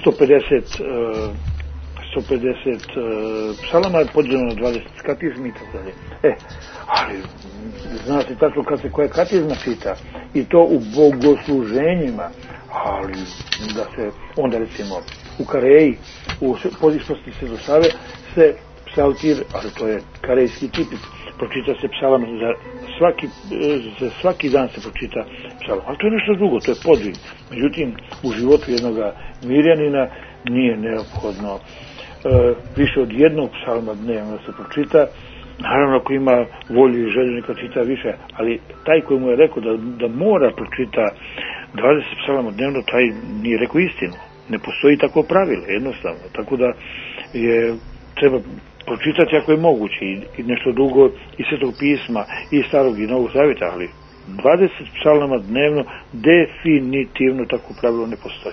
150 psalama je podijeljeno na 20 katizmi i tako dalje. Ali zna se tačno kad se koja katizma čita i to u bogosluženjima, ali da se onda recimo u Kareji, u Podištosti se do Save se psaltir, ali to je karejski tipik, pročita se psalam za svaki dan se pročita psalam, ali to je nešto drugo, to je podvig. Međutim, u životu jednog mirjanina nije neophodno više od jednog psalma dnevno se pročita. Naravno, ako ima volju i želju neka čita više, ali taj koji mu je rekao da mora pročita 20 psalama dnevno, taj nije rekao istinu. Ne postoji takvo pravilo, jednostavno. Tako da treba pročitati ako je moguće i nešto drugo iz Svetog pisma, i Starog i Novog Zavjeta, ali 20 psalama dnevno definitivno takvo pravilo ne postoji.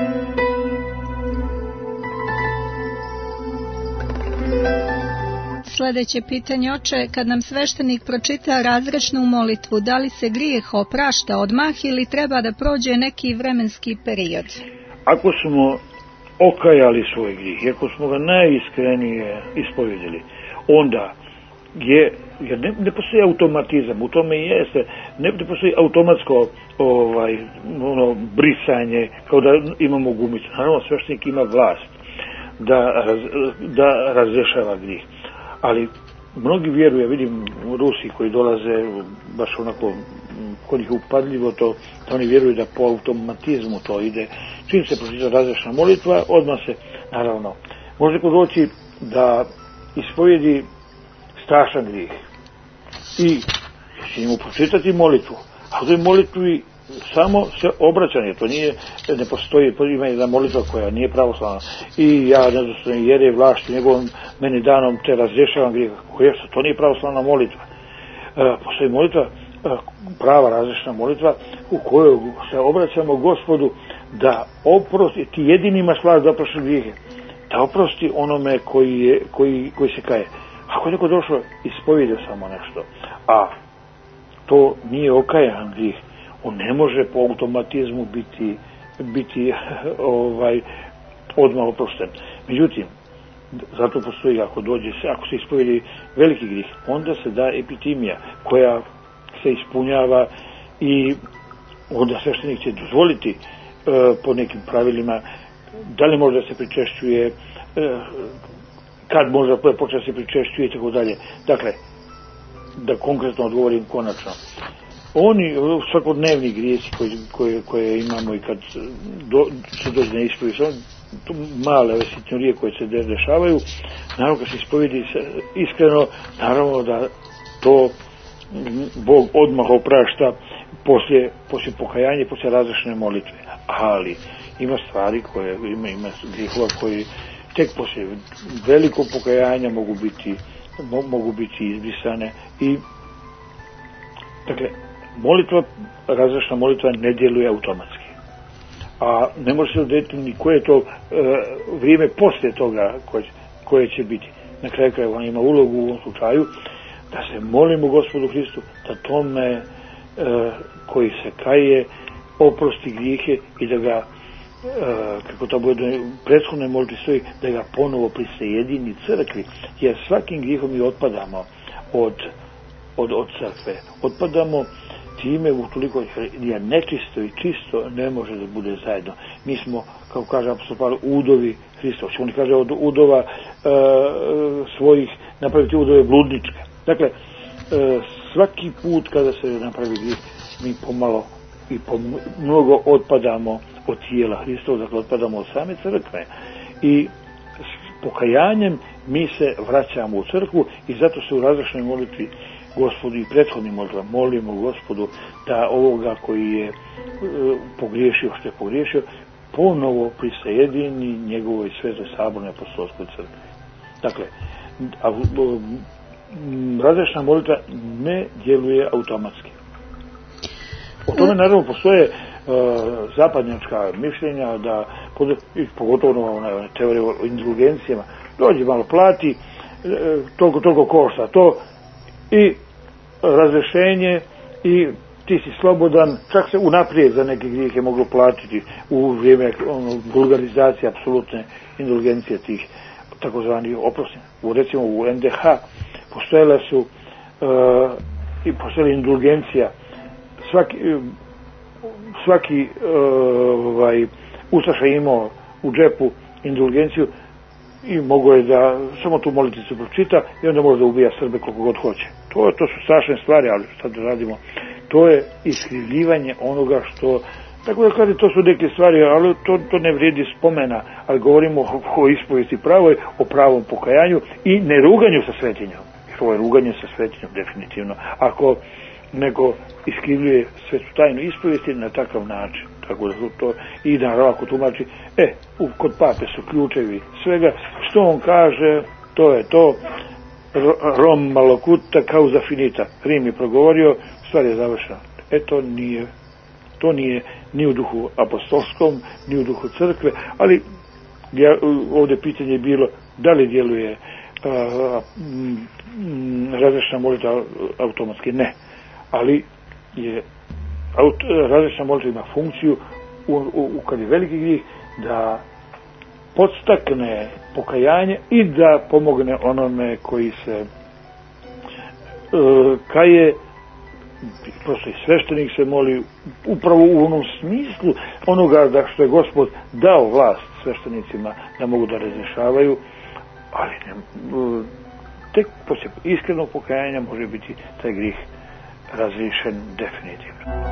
Sljedeće pitanje, oče, kad nam sveštenik pročita razrečnu molitvu, da li se grijeh oprašta odmah ili treba da prođe neki vremenski period? Ako smo okajali svoj grijeh, ako smo ga najiskrenije ispovjedili, onda jer ne postoji automatizam, u tome i jeste, ne postoji automatsko brisanje, kao da imamo gumicu. Naravno, sveštenik ima vlast da razrešava grijeh. Ali mnogi vjeruju, vidim Rusi koji dolaze baš onako kod ih upadljivo to, da oni vjeruju da po automatizmu to ide. Čim se pročita razrešna molitva, odmah se, naravno, može neko doći da ispovjedi strašan grijeh i će mu pročitati molitvu, a u toj molitvi samo se obraćanje, to ne postoji, ima jedna molitva koja nije pravoslavna i ja nedostojno jere vlašti njegovom meni danom te razrješavam grijeh, to nije pravoslavna molitva. Postoji molitva, prava razrješna molitva u kojoj se obraćamo Gospodu da oprosti, ti jedini imaš vlast da oprosti grijehe, da oprosti onome koji se kaje. Ako je neko došao ispovjedio samo nešto, a to nije okajan grijeh, on ne može po automatizmu biti odmah oprošten. Međutim, zato postoji, ako se ispovjedi veliki grijeh, onda se da epitimija koja se ispunjava i onda sveštenik će dozvoliti po nekim pravilima da li može da se pričešćuje, kad može početi da se pričešćuje i tako dalje. Dakle, da konkretno odgovorim konačno. Oni svakodnevni grijesi koje imamo i kad se dođe na ispovijed, male ove sitnjorije koje se dešavaju, naravno kad se ispovijedi iskreno, naravno da to Bog odmah oprašta poslije pokajanja, poslije razrešne molitve. Ali ima stvari koje ima grijehova koji tek poslije velikog pokajanja mogu biti izbrisane i dakle, razrešna molitva ne djeluje automatski. A ne može se odrediti ni koje je to vrijeme poslije toga koje će biti. Na kraju krajeva ima ulogu u ovom slučaju da se molimo Gospodu Hristu da tome koji se kaje oprosti grijehe i da ga kako to bude prethodne molitvi stoji, da ga ponovo prisajedini crkvi, jer svakim grihom mi otpadamo od crkve. Otpadamo time utoliko, jer nečisto i čisto ne može da bude zajedno. Mi smo, kako kaže apostol Pavle, udovi Hristova. On kaže od udova svojih napraviti udove bludničke. Dakle, svaki put kada se napravi grih, mi pomalo i mnogo otpadamo od tijela Hristova, dakle otpadamo od same crkve. I s pokajanjem mi se vraćamo u crkvu i zato se u različnoj molitvi Gospodu i prethodnim molitvama molimo Gospodu da ovoga koji je pogriješio što je pogriješio ponovo prisajedini njegovoj svetoj sabornoj apostolskoj crkvi. Dakle, različna molitva ne djeluje automatski. O tome naravno postoje zapadnjačka mišljenja da, pogotovo ona teorija o indulgencijama, dođi malo plati, toliko košta to i razrešenje i ti si slobodan, čak se unaprijed za neke grijehe moglo platiti u vrijeme vulgarizacije apsolutne indulgencije tih takozvanih oproštenja. Recimo u NDH postojala su i postojala indulgencija, svaki ustaša imao u džepu indulgenciju i mogo je da samo tu moliticu pročita i onda može da ubija Srbe koliko god hoće. To su strašne stvari, ali šta da radimo? To je iskrivljivanje onoga što, tako da kažem, to su neke stvari, ali to ne vrijedi spomena, ali govorimo o ispovijesti pravoj, o pravom pokajanju i ne ruganju sa svetinjom. Ovo je ruganje sa svetinjom, definitivno. Ako neko iskrivljuje svetu tajnu ispovijesti na takav način. Tako da to i naravno ako tumači, kod pape su ključevi svega, što on kaže, to je to, Rom malocuta causa finita, Rim je progovorio, stvar je završena. To nije ni u duhu apostolskom, ni u duhu crkve, ali ovdje pitanje je bilo da li djeluje različna molitva automatski, ne. Ali je različna molitva ima funkciju kad je veliki grijeh da podstakne pokajanje i da pomogne onome koji se kaje, prosto i sveštenik se moli upravo u onom smislu onoga da što je Gospod dao vlast sveštenicima da mogu da razrješavaju, ali tek poslije iskrenog pokajanja može biti taj grijeh razriješen definitivno.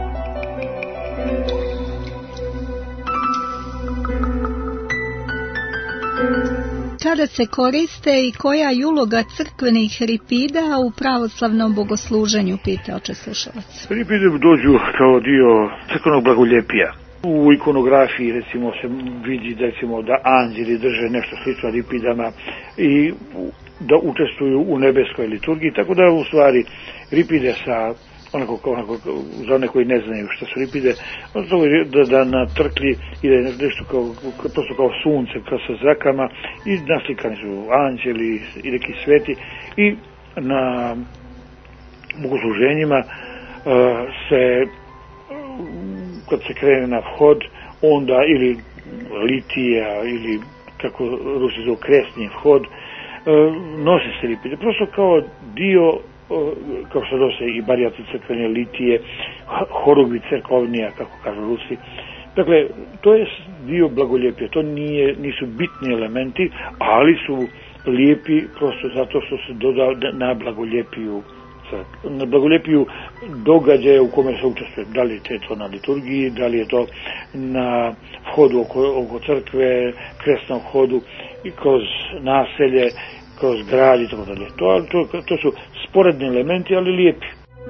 Kada se koriste i koja je uloga crkvenih ripida u pravoslavnom bogosluženju, pita oče slušalac. Ripide dođu kao dio crkvenog blagoljepija. U ikonografiji recimo se vidi da anđeli drže nešto slično ripidama i da učestvuju u nebeskoj liturgiji, tako da u stvari ripide sa onako za one koji ne znaju šta su ripide, da na trkli ide nešto kao sunce sa zrakama i naslikani su anđeli i neki sveti i na bogosluženjima se kad se krene na vhod onda ili litija ili kako Rusi zovu kresni vhod nosi se ripide, prosto kao dio kao što nose i barijati crkvene litije, horubi crkovnija, kako kažu Rusi. Dakle, to je dio blagoljepija, to nisu bitni elementi, ali su lijepi prosto zato što se doda na blagoljepiju događaja u kome se učestvuje. Da li je to na liturgiji, da li je to na vhodu oko crkve, kresnom vhodu i kroz naselje, kroz grad i tako dalje. To su sporedni elementi, ali lijepi.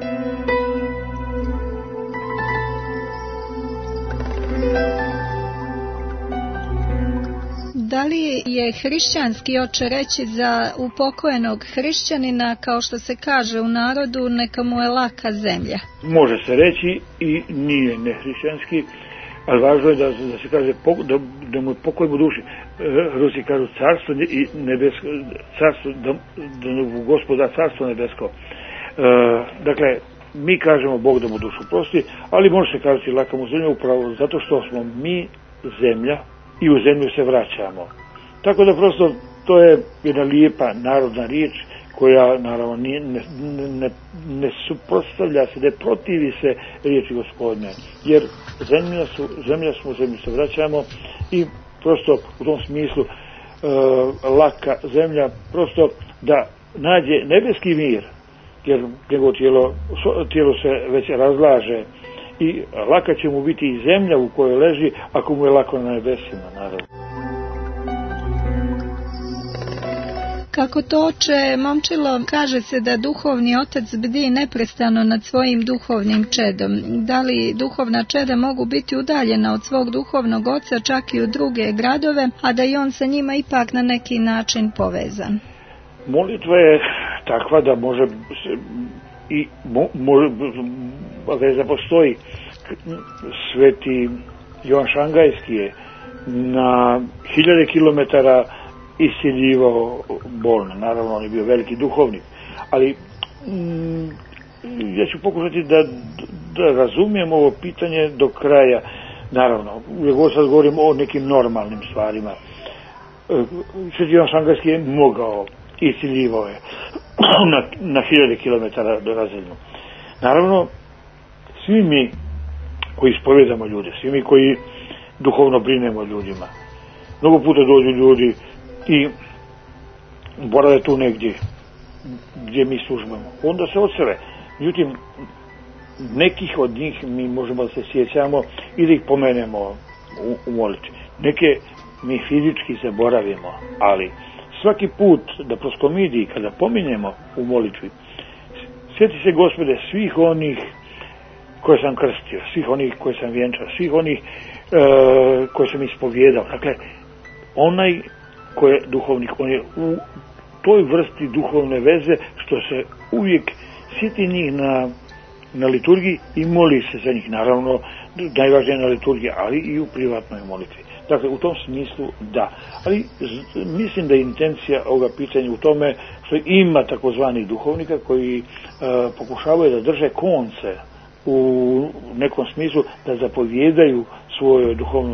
Da li je hrišćanski, oče, reći za upokojenog hrišćanina, kao što se kaže u narodu, neka mu je laka zemlja? Može se reći i nije nehrišćanski, ali važno je da se kaže da mu pokoj u duši. Rusi kažu carstvo i nebesko, carstvo, da mu Gospoda carstvo nebesko. Dakle, mi kažemo Bog da mu dušu prosti, ali može se kazati laka mu zemlja upravo zato što smo mi zemlja i u zemlju se vraćamo. Tako da prosto to je jedna lijepa narodna riječ koja naravno ne suprotstavlja se, ne protivi se riječi Gospodnje, jer zemlja smo, u zemlju se vraćamo i prosto u tom smislu laka zemlja prosto da nađe nebeski mir, jer njegovo tijelo se već razlaže i laka će mu biti i zemlja u kojoj leži ako mu je lako na nebesima, naravno. Kako to oče Momčilo, kaže se da duhovni otac bdi neprestano nad svojim duhovnim čedom. Da li duhovna čeda mogu biti udaljena od svog duhovnog oca čak i u druge gradove, a da i on sa njima ipak na neki način povezan? Molitva je takva da može i veza postoji. Sveti Jovan Šangajski je na 1000 kilometara iscijeljivao bolne. Naravno, on je bio veliki duhovnik. Ali ja ću pokušati da razumijem ovo pitanje do kraja. Naravno, uvijek sad govorim o nekim normalnim stvarima. Sveti Jovan Šangajski je mogao, iscijeljivao je na 1000 kilometara do razrednu. Naravno, svi mi koji ispovedamo ljude, svi mi koji duhovno brinemo ljudima, mnogo puta dođu ljudi i borave tu negdje gdje mi službamo. Onda se odsele. Međutim, nekih od njih mi možemo da se sjećamo i da ih pomenemo u molitvi. Neke mi fizički zaboravimo, ali svaki put da proskomidi kada pominjemo u molitvi, sjeti se Gospode svih onih koje sam krstio, svih onih koje sam vjenčao, svih onih koje sam ispovjedao. Dakle, onaj ko je duhovnik, on je u toj vrsti duhovne veze što se uvijek sjeti njih na liturgiji i moli se za njih. Naravno, najvažnije na liturgiji, ali i u privatnoj molitvi. Dakle, u tom smislu da. Ali mislim da je intencija ovoga pitanja u tome što ima takozvanih duhovnika koji pokušavaju da drže konce u nekom smislu, da zapovjedaju svoje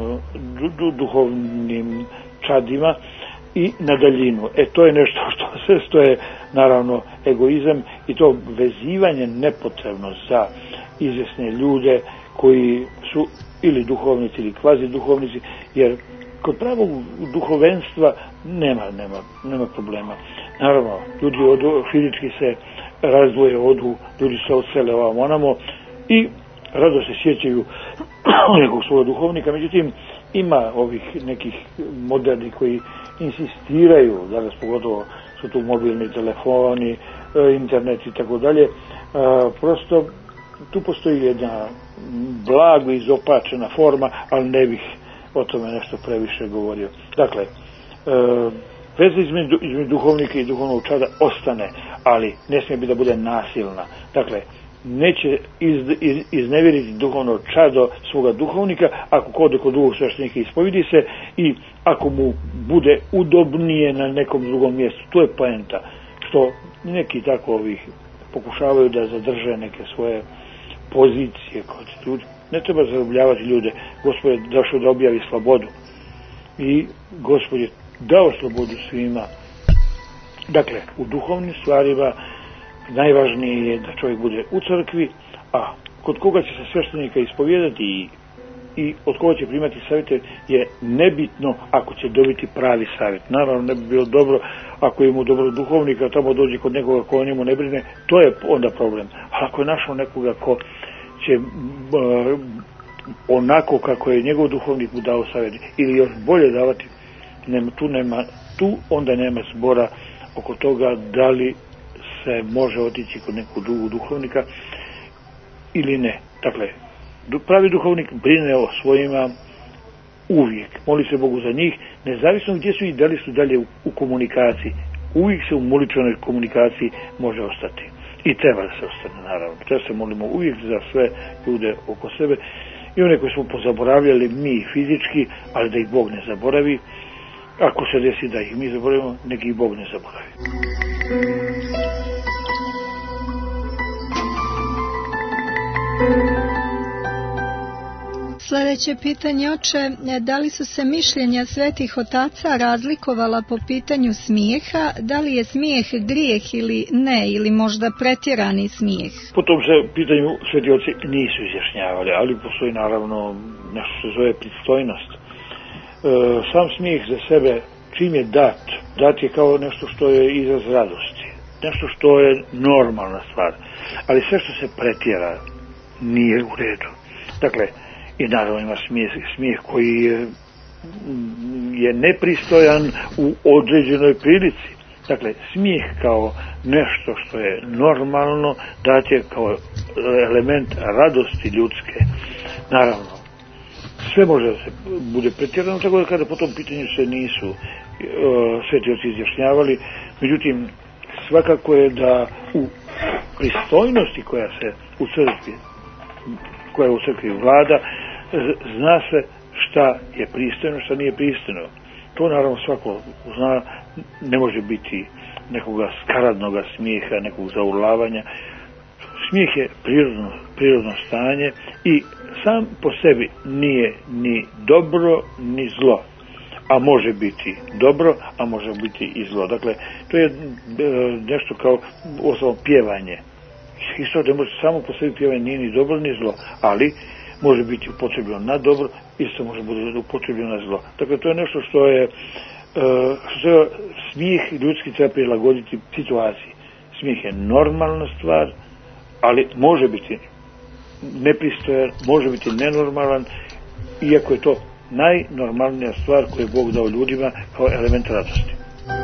duhovnim čadima i na daljinu. To je nešto što je naravno egoizam i to vezivanje nepotrebno za izvjesne ljude koji su ili duhovnici ili kvazi duhovnici, jer kod pravog duhovenstva nema problema. Naravno, ljudi fizički se razdvoje, ljudi se odsele ovamo onamo i rado se sjećaju nekog svog duhovnika, međutim ima ovih nekih moderni koji insistiraju, danas pogotovo su tu mobilni telefoni, internet i tako dalje, prosto tu postoji jedna blago izopačena forma, ali ne bih o tome nešto previše govorio. Dakle, veza između duhovnika i duhovnog čada ostane, ali ne smije biti da bude nasilna. Dakle, neće iznevjeriti duhovno čado svoga duhovnika ako kod drugog sveštenika ispovidi se i ako mu bude udobnije na nekom drugom mjestu. To je poenta, što neki tako pokušavaju da zadrže neke svoje pozicije kod ljudi. Ne treba zarobljavati ljude. Gospod je došao da objavi slobodu i Gospod je dao slobodu svima. Dakle, u duhovnim stvarima najvažnije je da čovjek bude u crkvi, a kod koga će se sveštenika ispovijedati i od koga će primati savjete je nebitno ako će dobiti pravi savjet. Naravno, ne bi bilo dobro ako ima dobro duhovnika, tamo dođe kod nekoga ko o njemu ne brine, to je onda problem. A ako je našao nekoga ko će onako kako je njegov duhovnik mu dao savjet ili još bolje davati, tu onda nema zbora oko toga da li se može otići kod nekog drugog duhovnika ili ne. Dakle, pravi duhovnik brine o svojima uvijek. Moli se Bogu za njih, nezavisno gdje su i da li su dalje u komunikaciji. Uvijek se u molitvenoj komunikaciji može ostati. I treba da se ostane, naravno. Treba se molimo uvijek za sve ljude oko sebe. I one koje smo pozaboravljali mi fizički, ali da ih Bog ne zaboravi. Ako se desi da ih mi zaboravimo, nek ih Bog ne zaboravi. Sljedeće pitanje, oče, da li su se mišljenja svetih otaca razlikovala po pitanju smijeha, da li je smijeh grijeh ili ne, ili možda pretjerani smijeh? Po tom se pitanju sveti oci nisu izjašnjavali, ali postoji naravno nešto se zove pristojnost. Sam smijeh za sebe, čim je dat je kao nešto što je izraz radosti, nešto što je normalna stvar, ali sve što se pretjera nije u redu. Dakle, i naravno ima smijeh koji je nepristojan u određenoj prilici. Dakle, smijeh kao nešto što je normalno, dat je kao element radosti ljudske. Naravno, sve može da se bude pretjerano, tako da kada po tom pitanju se nisu sveti oci izjašnjavali. Međutim, svakako je da u pristojnosti koja u crkvi vlada, zna se šta je pristojno, šta nije pristojno. To naravno svako zna, ne može biti nekoga skaradnog smijeha, nekog zaurlavanja. Smijeh je prirodno stanje i sam po sebi nije ni dobro ni zlo, a može biti dobro, a može biti i zlo. Dakle, to je nešto kao osnovno pjevanje. Isto da može samo po sebi pjevanje nije ni dobro ni zlo, ali može biti upotrebljeno na dobro, isto može biti upotrebljeno na zlo. Dakle, to je nešto što je smijeh ljudski treba prilagoditi situaciji. Smijeh je normalna stvar, ali može biti nepristojan, može biti nenormalan, iako je to najnormalnija stvar koju je Bog dao ljudima kao element radosti.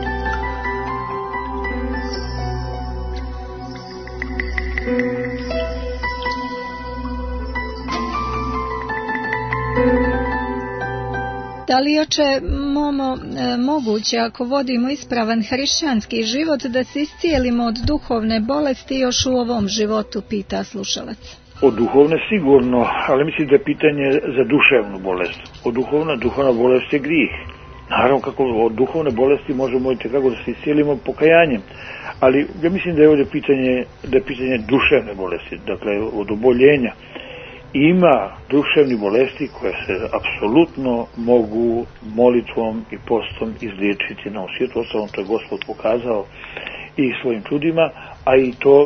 Da li, oče, moguće, ako vodimo ispravan hrišćanski život, da se iscijelimo od duhovne bolesti još u ovom životu, pita slušalac? Od duhovne sigurno, ali mislim da je pitanje za duševnu bolest. Duhovna bolest je grijeh. Naravno, kako od duhovne bolesti možemo kako da se iscijelimo pokajanjem. Ali ja mislim da je ovdje pitanje duševne bolesti, dakle od oboljenja. Ima duševnih bolesti koje se apsolutno mogu molitvom i postom izliječiti na svijetu. Ostalom, to je Gospod pokazao i svojim ljudima, a i to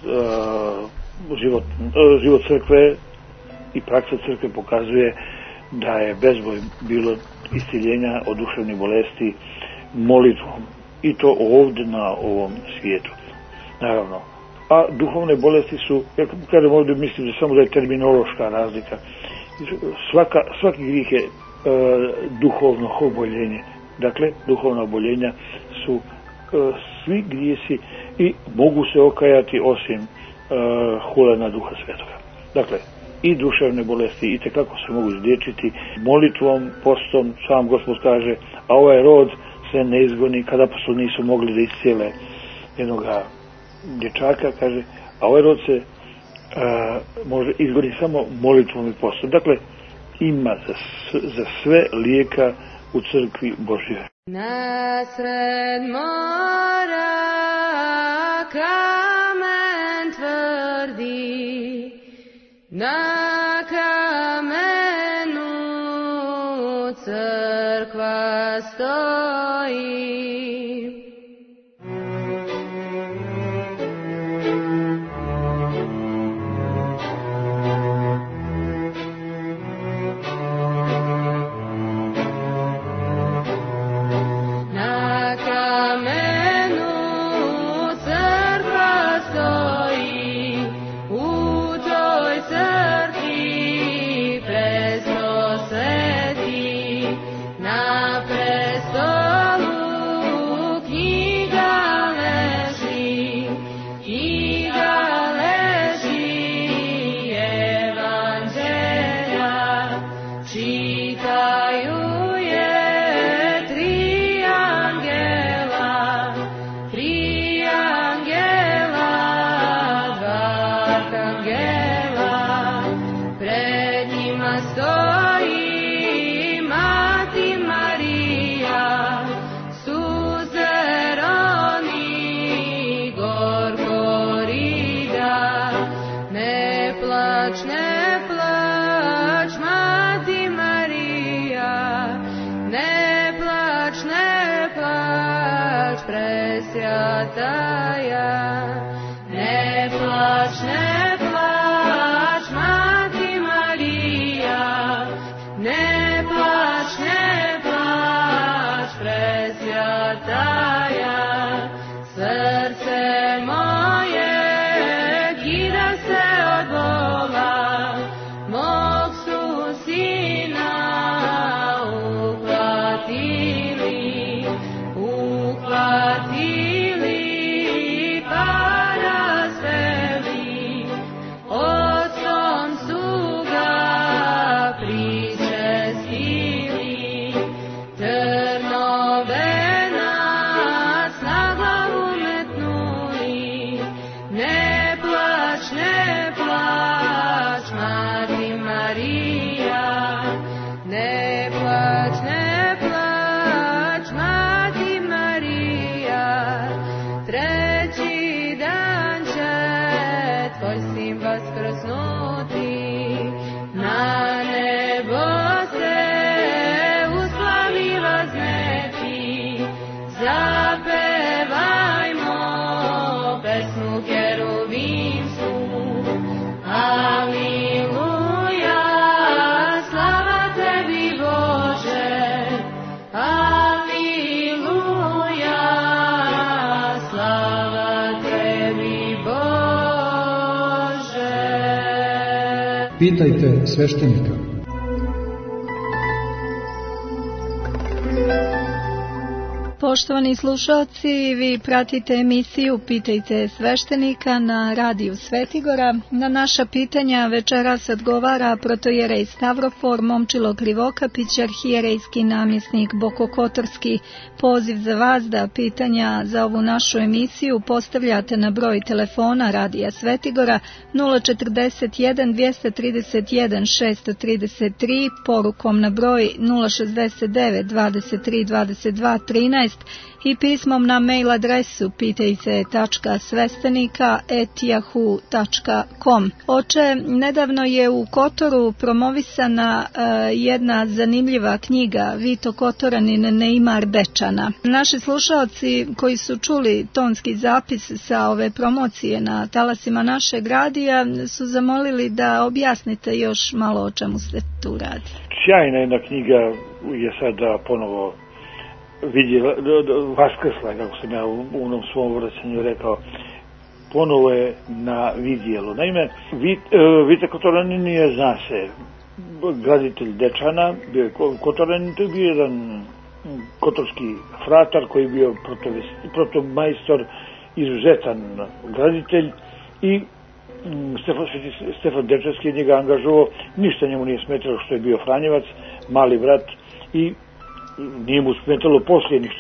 život crkve i praksa crkve pokazuje da je bezbroj bilo isciljenja od duševnih bolesti molitvom. I to ovdje na ovom svijetu. Naravno. A duhovne bolesti su, ja kažem ovdje, mislim da samo da je terminološka razlika. Svaki grijeh je duhovno oboljenje. Dakle, duhovna oboljenja su svi grijesi i mogu se okajati osim hulena Duha Svetoga. Dakle, i duševne bolesti itekako se mogu izliječiti molitvom, postom. Sam Gospod kaže, a ovaj rod se ne izgoni, kada apostoli nisu mogli da iscijele jednoga dječaka, kaže, a ovaj rod se može izgoniti samo molitvom i postom. Dakle, ima za sve lijeka u crkvi Božje. Nasred mora kamen tvrdi, na kamenu crkva stoji. Na prestolu presvjataja. Ne plač, Mati Marija, ne plač, presvjataja. Srce moje kida se od bola, mog su sina uhvatili, pa razveli, ocom su ga pričestili. Trnove nas na glavu metnuli, ne plač, Mati Marija, ne plač, Mati Marija. Treći dan će tvoj sin vaskrsnuti, na nebo se usplavila zneti. Zapevajmo pesmu keruvimsku, Aliluja, slava tebi Bože, Aliluja, slava tebi Bože. Pitajte sveštenika. Poštovani slušalci, vi pratite emisiju Pitajte sveštenika na radiju Svetigora. Na naša pitanja večeras odgovara protojerej Stavrofor Momčilo Krivokapić, arhijerejski namjesnik Bokokotorski. Poziv za vas da pitanja za ovu našu emisiju postavljate na broj telefona radija Svetigora 041 231 633, porukom na broj 069 23 22 13 i pismom na mail adresu pitajte.svestenika@yahoo.com. Oče, nedavno je u Kotoru promovisana jedna zanimljiva knjiga Vito Kotoranin Neimar Dečana. Naši slušalci koji su čuli tonski zapis sa ove promocije na talasima našeg radija su zamolili da objasnite još malo o čemu se tu radi. Sjajna jedna knjiga je sada ponovo vidjela, vaskrsla, kako sam ja u onom svom vraćanju rekao, ponovo je na vidjelo. Naime, Vito Kotoranin je, zna se, graditelj Dečana, bio je Kotoranin, to je bio jedan kotorski fratar koji je bio protomajstor, izuzetan graditelj i Stefan Dečanski je njega angažovao, ništa njemu nije smetalo što je bio Franjevac, mali brat, i nije mu smetalo poslije ništa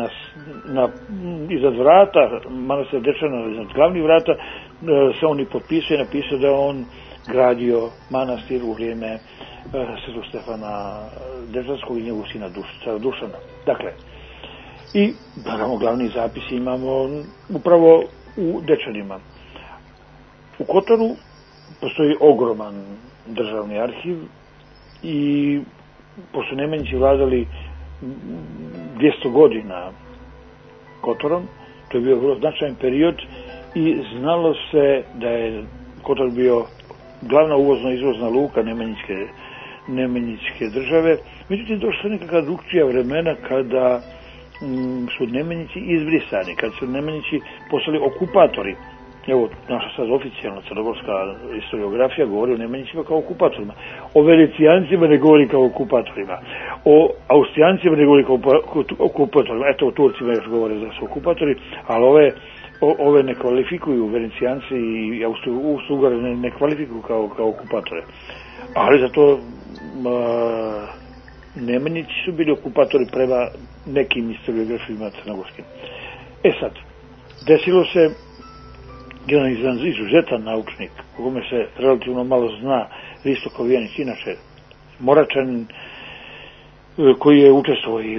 iznad vrata, manastir Dečana iznad glavnih vrata, se on i potpisao i napisao da je on gradio manastir u vrijeme svetog Stefana Dečanskog i njegovog sina Dušana. Dakle, i naravno glavni zapisi imamo upravo u Dečanima. U Kotoru postoji ogroman državni arhiv i pošto Nemanjići vladali 200 godina Kotorom, to je bio vrlo značajan period i znalo se da je Kotor bio glavna uvozno-izvozna luka Nemanjićke države. Međutim, došla nekakva drugčija vremena kada su Nemanjići izbrisani, kada su Nemanjići postali okupatori. Evo, naša sad oficijalna crnogorska historiografija govori o Nemanjićima kao okupatorima. O Venecijancima ne govori kao okupatorima. O Austrijancima ne govori kao okupatorima. Eto, o Turcima još govore da su okupatori, ali ove ne kvalifikuju, Venecijanci i Austro-Ugari ne kvalifikuju kao okupatore. Ali zato Nemanjići su bili okupatori prema nekim historiografima crnogorskim. E sad, desilo se jedan izuzetan naučnik, o kome se relativno malo zna, Risto Kovijanić, inače Moračanin, koji je učestvovao i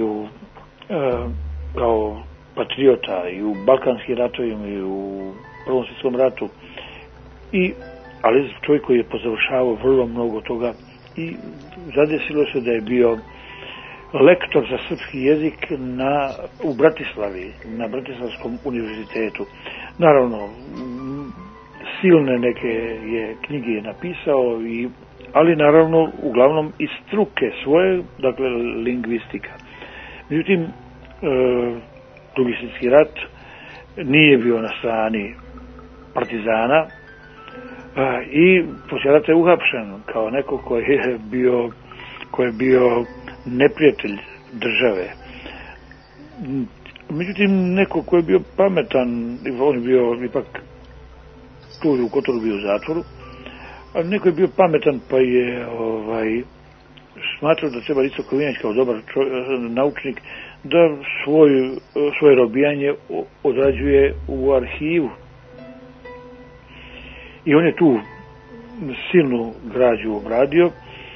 kao patriota i u Balkanskim ratovima i u Prvom svjetskom ratu, ali čovjek koji je pozavršavao vrlo mnogo toga i zadesilo se da je bio lektor za srpski jezik u Bratislavi, na Bratislavskom univerzitetu. Naravno, silne neke knjige je napisao, ali naravno uglavnom iz struke svoje, dakle lingvistika. Međutim, Drugi svjetski rat nije bio na strani partizana i poslije rata je uhapšen kao neko koji je bio neprijatelj države. Međutim, neko koji je bio pametan, on je bio ipak tu u Kotoru bio u zatvoru, ali neko je bio pametan pa je smatrao da treba Risto Kovinac kao dobar naučnik da svoje robijanje odrađuje u arhivu. I on je tu silnu građu obradio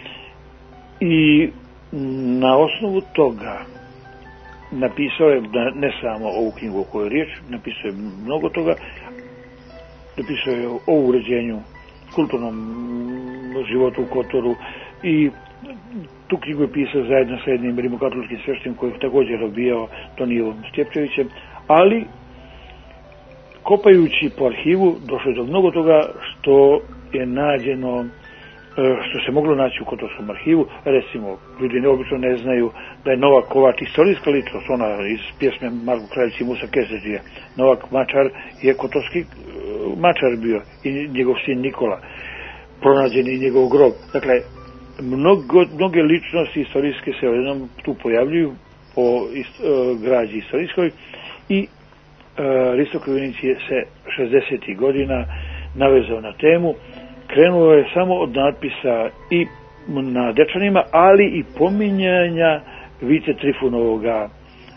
i na osnovu toga napisao je ne samo ovu knjigu o kojoj je riječ, napisao je mnogo toga, napisao je o uređenju, kulturnom životu u Kotoru i tu knjigu je pisao zajedno sa jednim rimokatoličkim sveštenikom koji je također robijao Tonijevom Stjepčevićem, ali kopajući po arhivu došlo je do mnogo toga što je nađeno, što se moglo naći u Kotorskom arhivu. Recimo, ljudi neobično ne znaju da je Novak Kovač istorijska ličnost, ona iz pjesme Marko Kraljić i Musa Keseđija. Novak Mačar je kotorski mačar bio i njegov sin Nikola, pronađen i njegov grob. Dakle, mnoge ličnosti istorijske se odjednom tu pojavljuju po građi istorijskoj i Risto Kovinac je se 60. godina navezao na temu. Krenuo je samo od natpisa i na Dečanima, ali i pominjanja Vite Trifunovoga,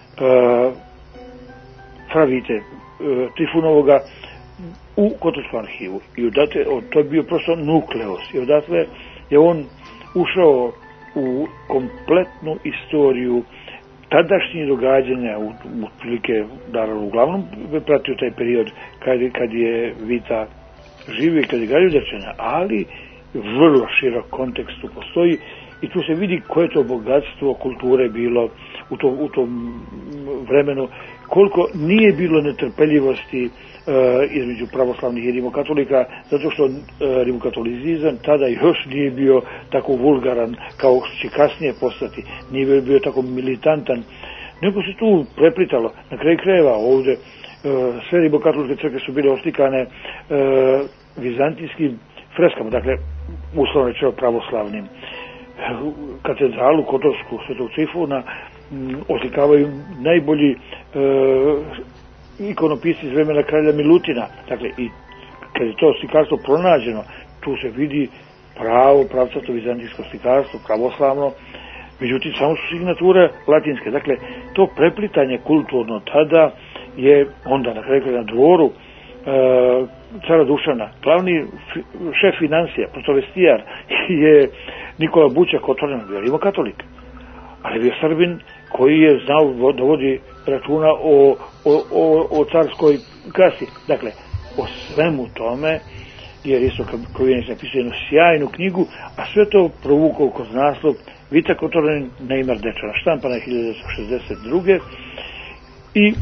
fra Vite Trifunovoga u Kotorskom arhivu. I odatle, to je bio prosto nukleus. I odatle je on ušao u kompletnu istoriju tadašnjih događanja, otprilike, naravno, uglavnom pratio taj period kad je Vita živio i kad je gradio Dečana, ali vrlo širok kontekst tu postoji i tu se vidi koje to bogatstvo kulture bilo u tom vremenu, koliko nije bilo netrpeljivosti između pravoslavnih i rimokatolika, zato što rimokatolizam tada još nije bio tako vulgaran kao što će kasnije postati, nije bio tako militantan, nego se tu preplitalo. Na kraju krajeva ovdje sve rimokatolike crkve su bile oslikane vizantijskim freskama, dakle uslovno rečeno pravoslavnim. Katedralu Kotorsku Svetog Trifuna oslikavaju najbolji ikonopisci iz vremena kralja Milutina. Dakle, i kad je to slikarstvo pronađeno, tu se vidi pravcato vizantijsko slikarstvo, pravoslavno, međutim samo su signature latinske. Dakle, to preplitanje kulturno tada je onda na kraju na dvoru cara Dušana, glavni šef financija, protovestijar je Nikola Bućak, otvoren bio rimokatolik, ali bio Srbin koji je znao da vodi računa o carskoj kasi. Dakle, o svemu tome je Risto Kovinac napisao jednu sjajnu knjigu, a sve to provukao kroz naslov Vita Kotorin Neimar Dečana, štampana 1962. I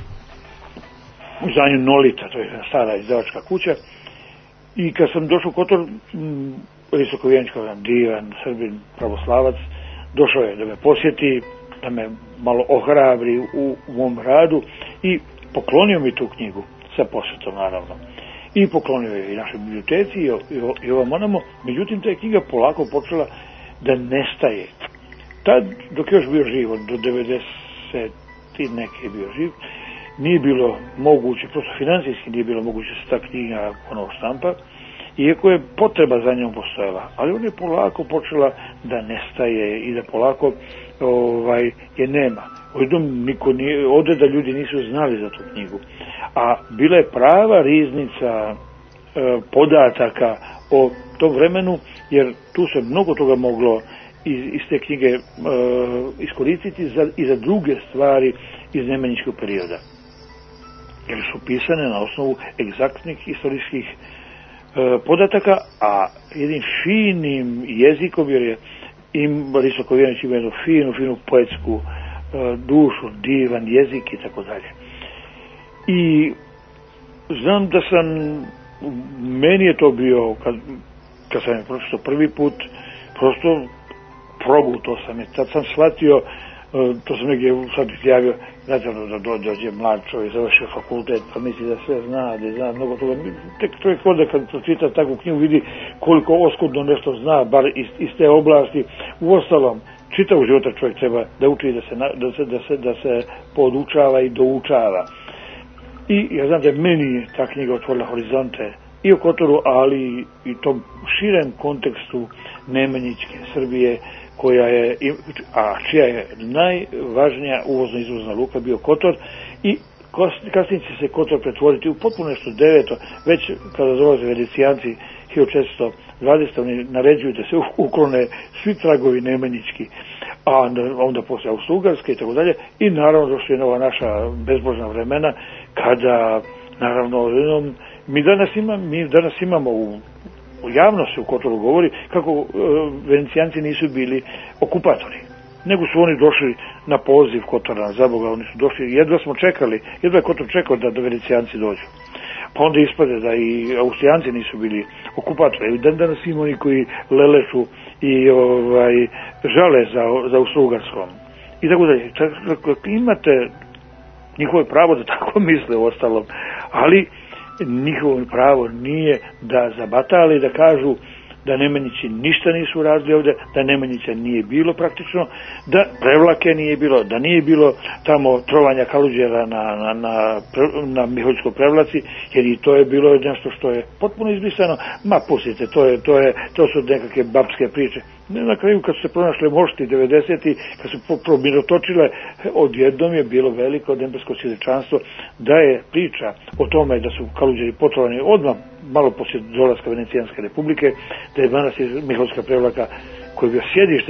u izdanju Nolita, to je stara izdavačka kuća. I kad sam došao u Kotor, Risto Kovinac kao jedan divan Srbin, pravoslavac, došao je da me posjeti, da me malo ohrabri u mom radu i poklonio mi tu knjigu sa posvetom, naravno. I poklonio je i našoj biblioteci i ovom onamo. Međutim, ta je knjiga polako počela da nestaje. Tad, dok je još bio živ, do 90 i neke je bio živ, nije bilo moguće, prosto financijski nije bilo moguće se ta knjiga ponovo štampa, iako je potreba za njom postojala. Ali on je polako počela da nestaje i da polako je nema. Ovdje da ljudi nisu znali za tu knjigu. A bila je prava riznica podataka o tom vremenu, jer tu se mnogo toga moglo iz te knjige iskoristiti i za druge stvari iz nemanjičkog perioda. Jer su pisane na osnovu egzaktnih istorijskih podataka, a jednim finim jezikom, jer je Risto Kovijanić ima jednu finu poetsku dušu, divan jezik i tako dalje. I znam da meni je to bio, kad sam je pročitao prvi put, prosto progutao sam je, tad sam shvatio, to sam negdje sad izjavio, znate, da dođe mlad čovjek, završio fakultet, pa misli da sve zna, da zna mnogo toga. Tek čovjek onda kad pročita takvu knjigu vidi koliko oskudno nešto zna, bar iz te oblasti. Uostalom, čitav života čovjek treba da uči, da se podučava i doučava. I ja znam da je meni ta knjiga otvorila horizonte i o Kotoru, ali i tom širem kontekstu Nemanjićke Srbije, čija je najvažnija uvozno-izvozna luka bio Kotor, i kasnije će se Kotor pretvoriti u potpuno nešto deveto. Već kada dolaze Venecijanci 1420. oni naređuju da se uklone svi tragovi nemanjički, a onda posle Austro-Ugarske i tako dalje, i naravno došli je ova naša bezbožna vremena kada naravno mi danas imamo u javnosti u Kotoru govori kako Venecijanci nisu bili okupatori, nego su oni došli na poziv Kotora, za Boga, oni su došli, jedva je Kotor čekao da Venecijanci dođu. Pa onda ispade da i Austrijanci nisu bili okupatori. Danas ima oni koji lelešu i žale za Austro-Ugarskom. I tako dalje. Imate njihovo pravo da tako misle u ostalom, ali njihovo pravo nije da zabatale i da kažu da Nemanjići ništa nisu radili ovdje, da Nemanjića nije bilo praktično, da Prevlake nije bilo, da nije bilo tamo trovanja Kaluđera na Miholjskoj Prevlaci, jer i to je bilo nešto što je potpuno izbrisano. Ma pustite, to su nekakve babske priče. Na kraju kad su se pronašle mošti 90. kad su promirotočile, odjednom je bilo veliko dembesko svjedočanstvo da je priča o tome da su Kaluđeri potrovani odmah malo poslije dolaska Venecijanske republike, da je manastir Miholjska Prevlaka, koji je bio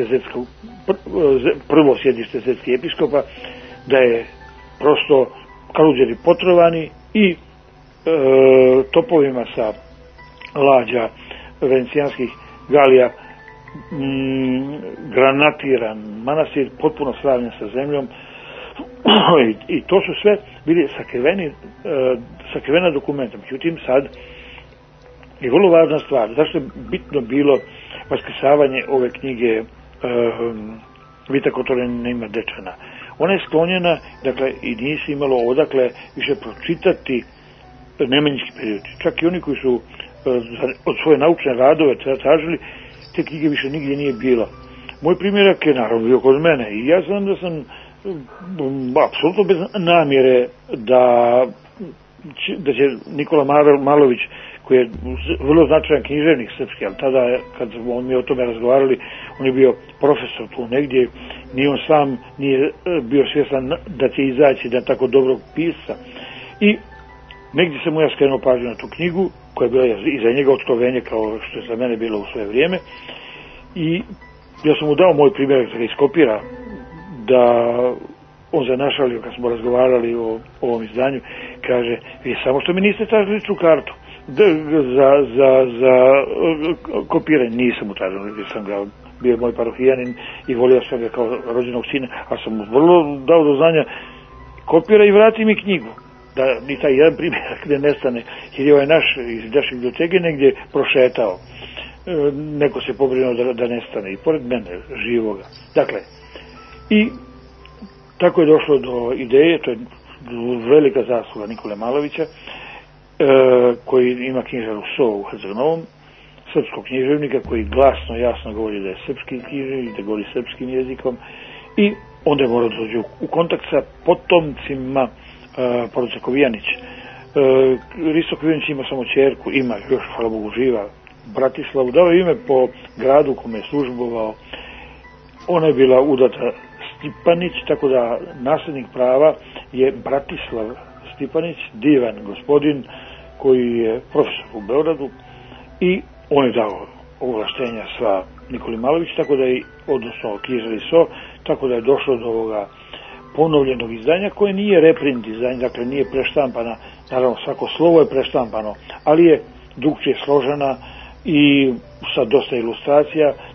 prvo sjedište zetskih episkopa, da je prosto Kaluđeri potrovani i topovima sa lađa venecijanskih galija granatiran manastir, potpuno sravnjen sa zemljom, i to su sve bili sakrivena dokumenta. Međutim, sad je vrlo važna stvar. Zašto je bitno bilo vaskrsavanje ove knjige Vita Kotorinina Dečana? Ona je sklonjena, dakle, i nisi imalo odakle više pročitati nemanjički period. Čak i oni koji su od svoje naučne radove tražili, te knjige više nigdje nije bilo. Moj primjerak je naravno bio kod mene i ja znam da sam apsolutno bez namjere da će Nikola Malović, koji je vrlo značajan književnik srpski, ali tada kad smo mi o tome razgovarali, on je bio profesor tu negdje, ni on sam nije bio svjestan da će izaći da tako dobrog pisca. I negdje sam mu ja skrenuo pažnju na tu knjigu, koja je bila i za njega otkrovenje, kao što je za mene bilo u svoje vrijeme, i ja sam mu dao moj primjerak da ga iskopira, da on se našalio kad smo razgovarali o ovom izdanju, kaže, vi samo što mi niste tražili ličnu kartu za kopiranje. Nisam mu tražio, jer sam ga, bio moj parohijanin i volio sam ga kao rođenog sina, a sam mu vrlo dao do znanja, kopira i vrati mi knjigu, da ni taj jedan primjerak ne nestane, jer je ovaj naš iz naše biblioteke negdje prošetao. Neko se pobrinuo da nestane i pored mene živoga. Dakle, i tako je došlo do ideje, to je velika zasluga Nikole Malovića, koji ima knjižaru SO u Herceg-Novom, srpskog književnika koji glasno, jasno govori da je srpski književnik, da govori srpskim jezikom, i onda je morao dođe u kontakt sa potomcima porodice Kovijanić. Risto Kovijanić ima samo ćerku, ima još, hvala Bogu, živa, Bratislavu, dao je ime po gradu kome je službovao. Ona je bila udata Stipanić, tako da nasljednik prava je Bratislav Stipanić, divan gospodin koji je profesor u Beogradu, i on je dao ovlaštenja sva Nikoli Malović, tako da je, odnosno knjižari SO, tako da je došlo do ovoga ponovljenog izdanja, koje nije reprint izdanje, dakle nije preštampana, naravno svako slovo je preštampano, ali je drugčije složena i sa dosta ilustracija,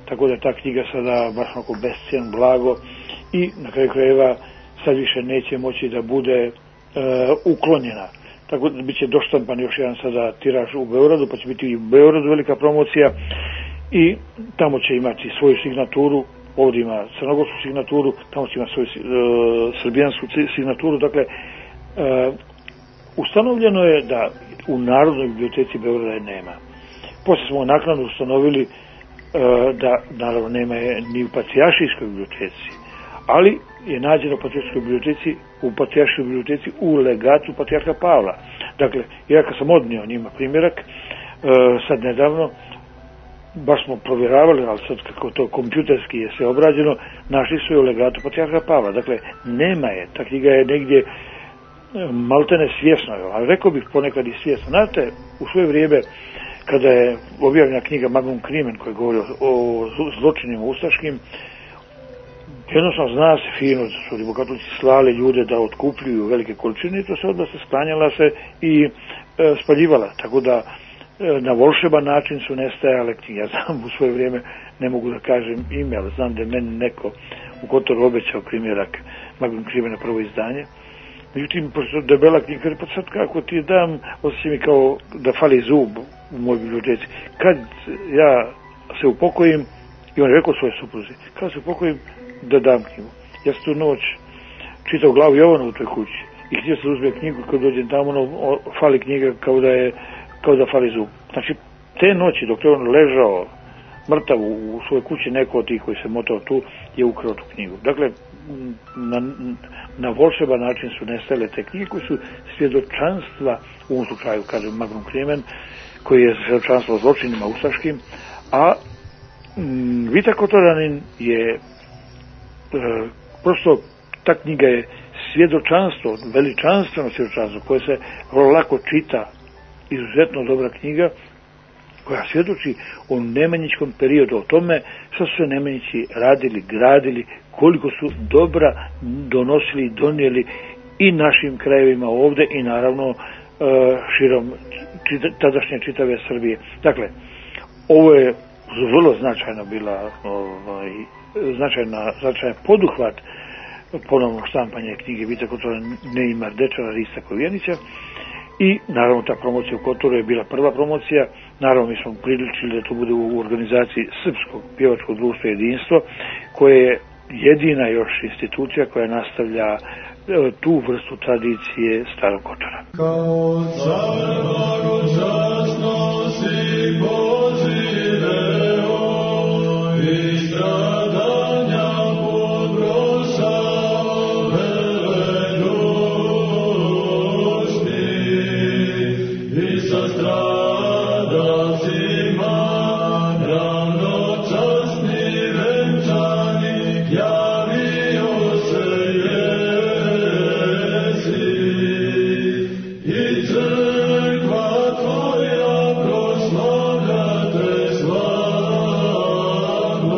tako da ta knjiga sada baš onako bescjen, blago i na kraju krajeva sad više neće moći da bude uklonjena. Tako da bit će doštampan još jedan sada tiraž u Beogradu, pa će biti i u Beogradu velika promocija i tamo će imati svoju signaturu, ovdje ima crnogorsku signaturu, tamo će imati svoju srbijansku signaturu, dakle ustanovljeno je da u Narodnoj biblioteci Beograda je nema. Poslije smo naknadno ustanovili da naravno nema je ni u Patrijaršijskoj biblioteci, ali je nađeno u Patrijarškoj biblioteci u legatu Patrijarha Pavla. Dakle, ja kad sam odnio njima primjerak, sad nedavno, baš smo provjeravali, ali sad kako to kompjuterski je sve obrađeno, našli su je u legatu Patrijarha Pavla. Dakle, nema je, ta knjiga je negdje maltene svjesno, ali rekao bih ponekad i svjesno. Znate, u svoje vrijeme, kada je objavljena knjiga Magnum Crimen, koja govori o zločinima ustaškim, jednostavno zna se fino da su rimokatolici slali ljude da otkupljuju velike količine i to se odmah sklanjala se i spaljivala. Tako da na volšeban način su nestajale knjige. Ja znam u svoje vrijeme, ne mogu da kažem ime, ali znam da je meni neko u Kotoru obećao primjerak Magnum Crimena prvo izdanje. Međutim, pošto debela knjiga, kaže, pa sad kako ti dam, osjećam mi kao da fali zub u mojoj biblioteci. Kad ja se upokojim, i on je rekao svoje supruzi, kad se upokojim, da dam knjigu. Ja sam tu noć čitao Glavu Jovanu u toj kući i htio se uzme knjigu, kad dođem tamo, fali knjiga kao da fali zub. Znači, te noći dok je on ležao mrtav u svojoj kući, neko od tih koji se motao tu je ukrao tu knjigu. Dakle, na volšeban način su nestale te knjige koji su svjedočanstva, u ovom slučaju, kažem, Magnum Crimen, koji je svjedočanstvo o zločinima ustaškim, a Vita Kotoranin je prosto, ta knjiga je svjedočanstvo, veličanstveno svjedočanstvo koje se vrlo lako čita, izuzetno dobra knjiga koja svjedoči o nemanjičkom periodu, o tome što su nemanjići radili, gradili, koliko su dobra donosili i donijeli i našim krajevima ovdje i naravno širom tadašnje čitave Srbije. Dakle, ovo je vrlo značajno bila značajan poduhvat ponovnog štampanja knjige Vita Kotoranin i Mardečara Rista Kovjenića i naravno ta promocija u Kotoru je bila prva promocija. Naravno mi smo priličili da to bude u organizaciji Srpskog pjevačkog društva Jedinstvo, koje je jedina još institucija koja nastavlja tu vrstu tradicije Starog Kotora. Kao car blagočasno si poziveo i stradanja podbrošao veledušni i sa stradalcima ravnočasni venčani javio se jesi i crkva tvoja proslavlja te slavno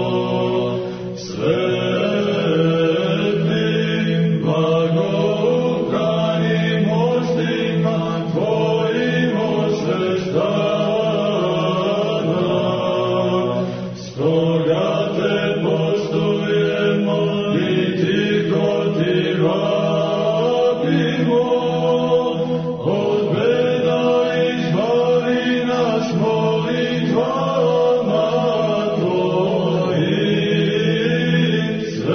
svetlim blagobranim mostima tvojim osveštana. Stoga te postujemo i ti ko ti vabimo, od beda izbavi nas molitvama tvojim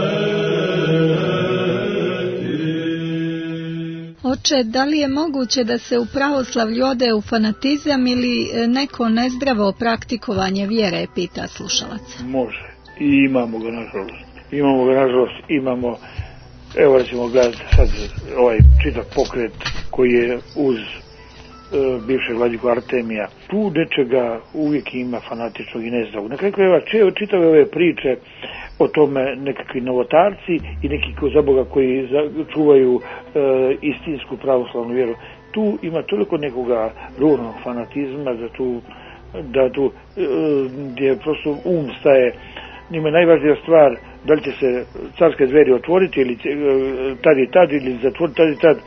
svetim. Oče, da li je moguće da se u pravoslavlju ode u fanatizam ili neko nezdravo praktikovanje vjere, pita slušalac? Može. I imamo ga nažalost. Imamo, evo recimo gledajte sad ovaj čitav pokret koji je uz bivšeg vladiku Artemija. Tu nečega uvijek ima fanatičnog i nezdravog. Na kraju krajeva čitave ove priče o tome nekakvi novotarci i neki za Boga koji čuvaju istinsku pravoslavnu vjeru. Tu ima toliko nekoga rurnog fanatizma da tu gdje prosto staje. Njima je najvažnija stvar da li će se carske dveri otvoriti ili tad i tad ili zatvoriti tad i tad.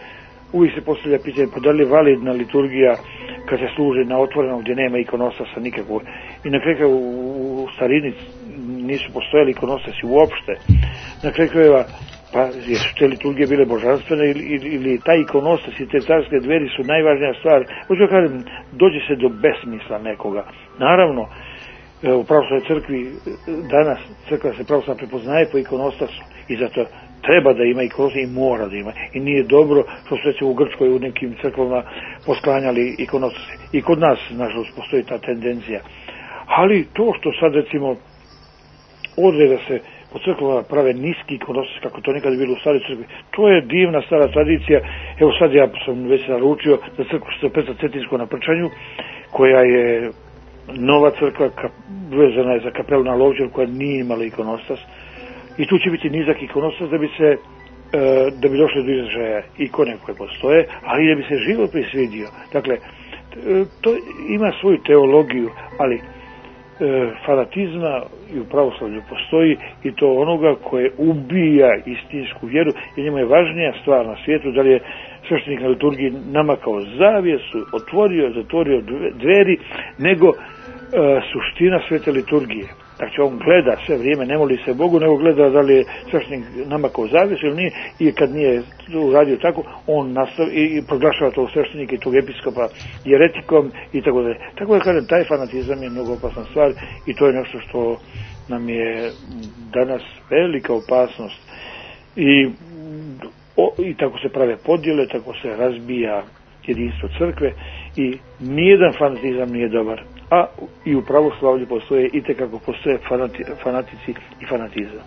uvijek se postavlja pitanje pa da li je validna liturgija kad se služi na otvorenom gdje nema ikonostasa nikakvog. I na kraju u starini nisu postojali ikonostasi uopšte. Na kraju krajeva, pa jesu te liturgije bile božanstvene ili taj ikonostas i te carske dveri su najvažnija stvar. Hoću da kažem, dođe se do besmisla nekoga. Naravno, u pravoslavnoj crkvi danas crkva se pravoslavna prepoznaje po ikonostasu i zato treba da ima ikonostas i mora da ima. I nije dobro što su recimo u Grčkoj u nekim crkvama posklanjali ikonostase. I kod nas, nažalost, postoji ta tendencija. Ali to što sad recimo odre da se po crkvama prave niski ikonostas, kako to nekad bilo u staroj crkvi, to je divna stara tradicija. Evo sad ja sam već naručio za crkvu Petra Cetinjskog na Prčanju, koja je nova crkva, vezana je za kapelu na Lovđeru, koja nije imala ikonostas. I tu će biti nizak ikonostas da bi došli do izražaja ikone koje postoje, ali da bi se život prisvidio. Dakle, to ima svoju teologiju, ali fanatizma i u pravoslavlju postoji i to onoga koje ubija istinsku vjeru, i njima je važnija stvar na svijetu da li je sveštenik na liturgiji namakao zavjesu, zatvorio dveri, nego suština svete liturgije. Znači on gleda sve vrijeme, ne moli se Bogu, nego gleda da li je sveštenik namakao zavjesu ili nije, i kad nije uradio tako, on nastavi i proglašava tog sveštenika i tog episkopa jeretikom i tako dalje. Tako da kažem, taj fanatizam je mnogo opasna stvar i to je nešto što nam je danas velika opasnost. I tako se prave podjele, tako se razbija jedinstvo crkve i nijedan fanatizam nije dobar. A i u pravoslavlju postoje itekako postoje fanatici i fanatizam.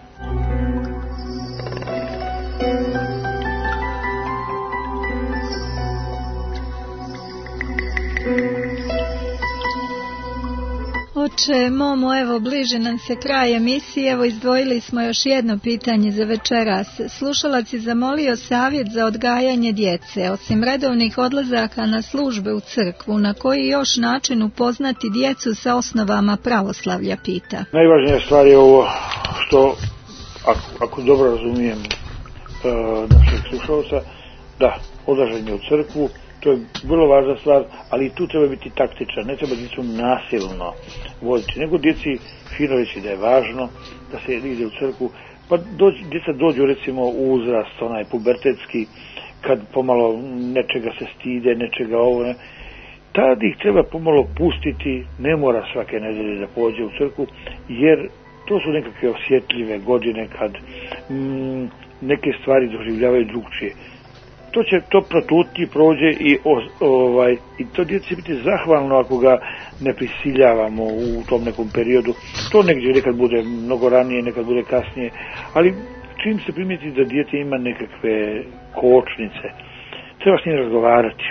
Oče Momo, evo bliže nam se kraj emisije, evo izdvojili smo još jedno pitanje za večeras. Slušalac je zamolio savjet za odgajanje djece. Osim redovnih odlazaka na službe u crkvu, na koji još način upoznati djecu sa osnovama pravoslavlja, pita. Najvažnija stvar je ovo što, ako dobro razumijem našeg slušalca, da, odlaženje u crkvu, to je vrlo važna stvar, ali i tu treba biti taktičan, ne treba djecu nasilno voditi, nego djeci fino reći da je važno da se ide u crkvu, pa djeca dođu recimo u uzrast, onaj pubertetski, kad pomalo nečega se stide, nečega ovo, ne. Tad ih treba pomalo pustiti, ne mora svake nedelje da pođe u crkvu, jer to su nekakve osjetljive godine kad neke stvari doživljavaju drugčije. To će to protuti, prođe i to djeci biti zahvalno ako ga ne prisiljavamo u tom nekom periodu. To negdje nekad bude mnogo ranije, nekad bude kasnije, ali čim se primijeti da dijete ima nekakve kočnice, treba s njim razgovarati.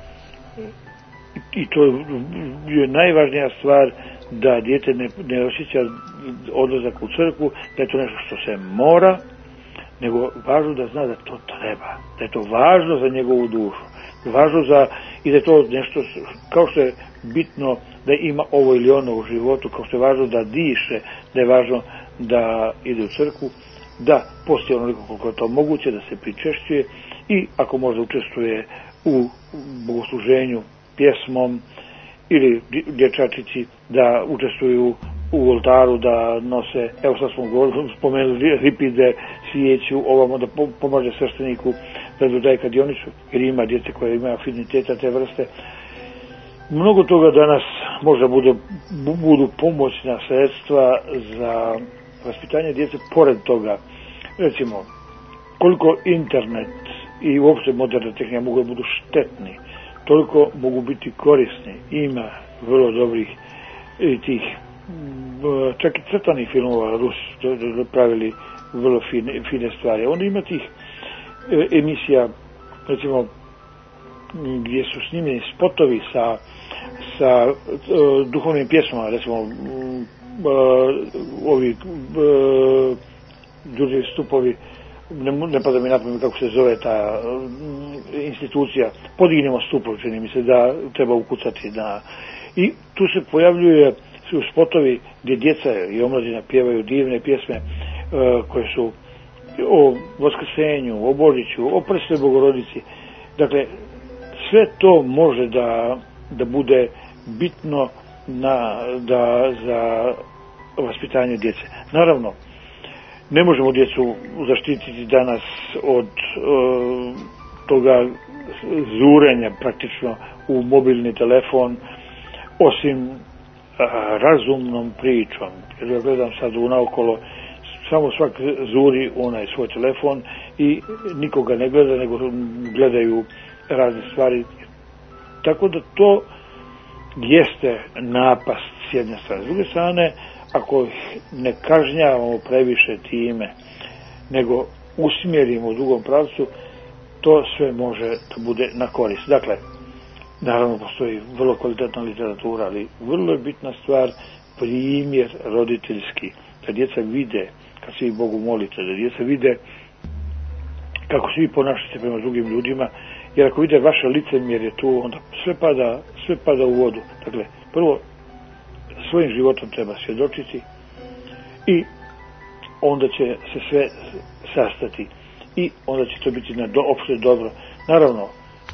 I to je najvažnija stvar, da dijete ne osjeća odlazak u crkvu, da je to nešto što se mora, nego važno da zna da to treba, da je to važno za njegovu dušu, i da je to nešto, kao što je bitno da ima ovo ili ono u životu, kao što je važno da diše, da je važno da ide u crkvu, da postoji onoliko koliko je to moguće, da se pričešćuje i ako možda učestvuje u bogosluženju pjesmom, ili dječačići da učestvuju u oltaru, da nose, evo sad smo spomenuli ripide, svijeću, ovamo da pomaže svešteniku da dodaje kadionicu, jer ima djece koje imaju afiniteta te vrste. Mnogo toga danas možda budu pomoćna sredstva za vaspitanje djece. Pored toga, recimo, koliko internet i uopšte moderne tehnike mogu da budu štetni, toliko mogu biti korisni. Ima vrlo dobrih tih, čak i crtanih filmova, Rusi pravili vrlo fine stvari. Onda ima tih emisija, recimo, gdje su snimljeni spotovi sa duhovnim pjesmama, recimo ovi Đurđevi stupovi, ne pada mi napamet kako se zove ta institucija, Podignemo stupov, čini mi se da treba ukucati i tu se pojavljuje spotovi gdje djeca i omladina pjevaju divne pjesme koje su o Vaskrsenju, o Božiću, o Presvetoj Bogorodici. Dakle, sve to može da bude bitno za vaspitanje djece. Naravno, ne možemo djecu zaštititi danas od toga zurenja praktično u mobilni telefon, osim razumnom pričom. Jer ja gledam sad unaokolo, samo svak zuri onaj svoj telefon i nikoga ne gleda, nego gledaju razne stvari. Tako da to jeste napast s jedne strane. S druge strane, ako ne kažnjavamo previše time, nego usmjerimo u drugom pravcu, to sve može da bude na korist. Dakle, naravno postoji vrlo kvalitetna literatura, ali vrlo je bitna stvar primjer roditeljski. Da djeca vide, kad se vi Bogu molite, da djeca vide kako se vi ponašate prema drugim ljudima, jer ako vide vaše licemjerje tu, onda sve pada u vodu. Dakle, prvo, svojim životom treba svjedočiti i onda će se sve sastati i onda će to biti na opšte dobro. Naravno,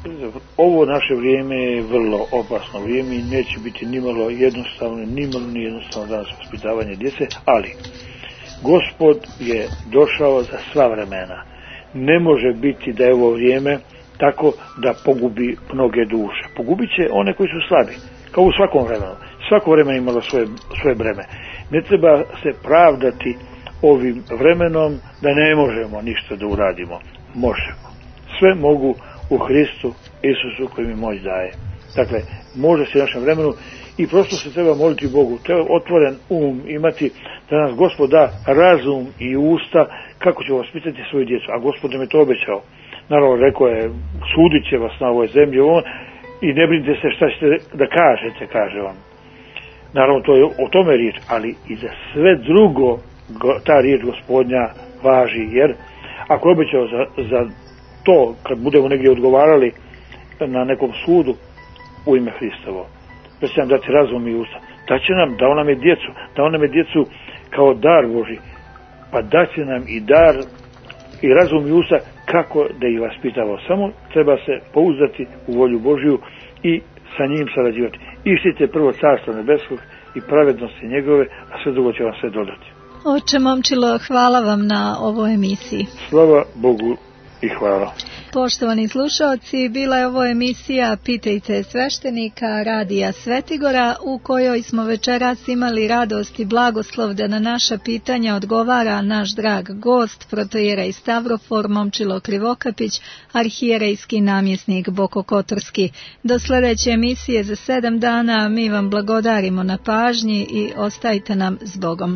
ovo naše vrijeme je vrlo opasno vrijeme i neće biti nimalo jednostavno danas vaspitavanje djece, ali Gospod je došao za sva vremena. Ne može biti da je ovo vrijeme tako da pogubi mnoge duše. Pogubit će one koji su slabi, kao u svakom vremenu. Svako vreme imalo svoje breme. Ne treba se pravdati ovim vremenom da ne možemo ništa da uradimo. Možemo. Sve mogu u Hristu Isusu koji mi moć daje. Dakle, može se u našem vremenu i prosto se treba moliti Bogu. Treba otvoren imati da nas Gospod da razum i usta kako će vaspitati svoju djecu. A Gospod nam je to obećao. Naravno, rekao je, sudit će vas na ovoj zemlji i ne brinite se šta ćete da kažete, kaže vam. Naravno, to je o tome riječ, ali i za sve drugo ta riječ Gospodnja važi, jer ako je obećao za to, kad budemo negdje odgovarali na nekom sudu u ime Hristovo, da će nam dati razum i usta, dao nam je djecu kao dar Boži, pa daće nam i dar i razum i usta kako da ih vaspitava. Samo treba se pouzdati u volju Božju i sa njim sarađivati. Ištite prvo carstvo nebeskog i pravednosti njegove, a sve drugo će vam sve dodati. Oče Momčilo, hvala vam na ovoj emisiji. Slava Bogu i hvala. Poštovani slušalci, bila je ovo emisija Pitajte sveštenika Radija Svetigora, u kojoj smo večeras imali radost i blagoslov da na naša pitanja odgovara naš drag gost, protoijerej Stavrofor Momčilo Krivokapić, arhijerejski namjesnik Bokokotorski. Do sljedeće emisije za 7 dana mi vam blagodarimo na pažnji i ostajte nam s Bogom.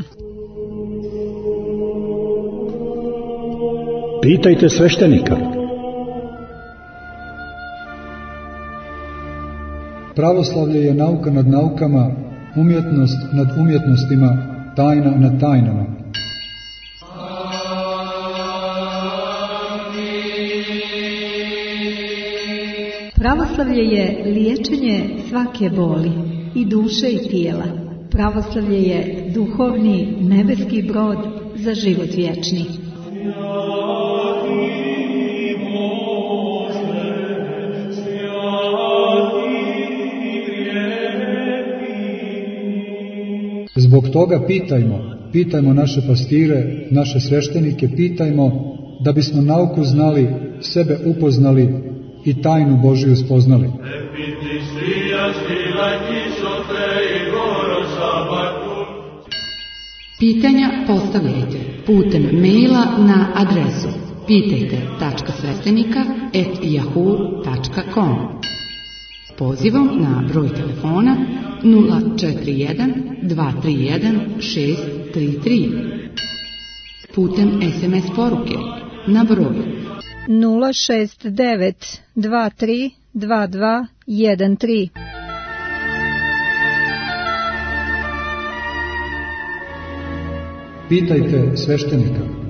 Pitajte sveštenika. Pravoslavlje je nauka nad naukama, umjetnost nad umjetnostima, tajna nad tajnama. Pravoslavlje je liječenje svake boli, i duše i tijela. Pravoslavlje je duhovni nebeski brod za život vječni. Zbog toga pitajmo naše pastire, naše sveštenike, pitajmo da bismo nauku znali, sebe upoznali i tajnu Božiju spoznali. Pitanja postavljajte putem maila na adresu pitajte.sveštenika@yahoo.com. Pozivom na broj telefona 041 231 633. Putem SMS poruke na broj 069 23 22 13. Pitajte sveštenika.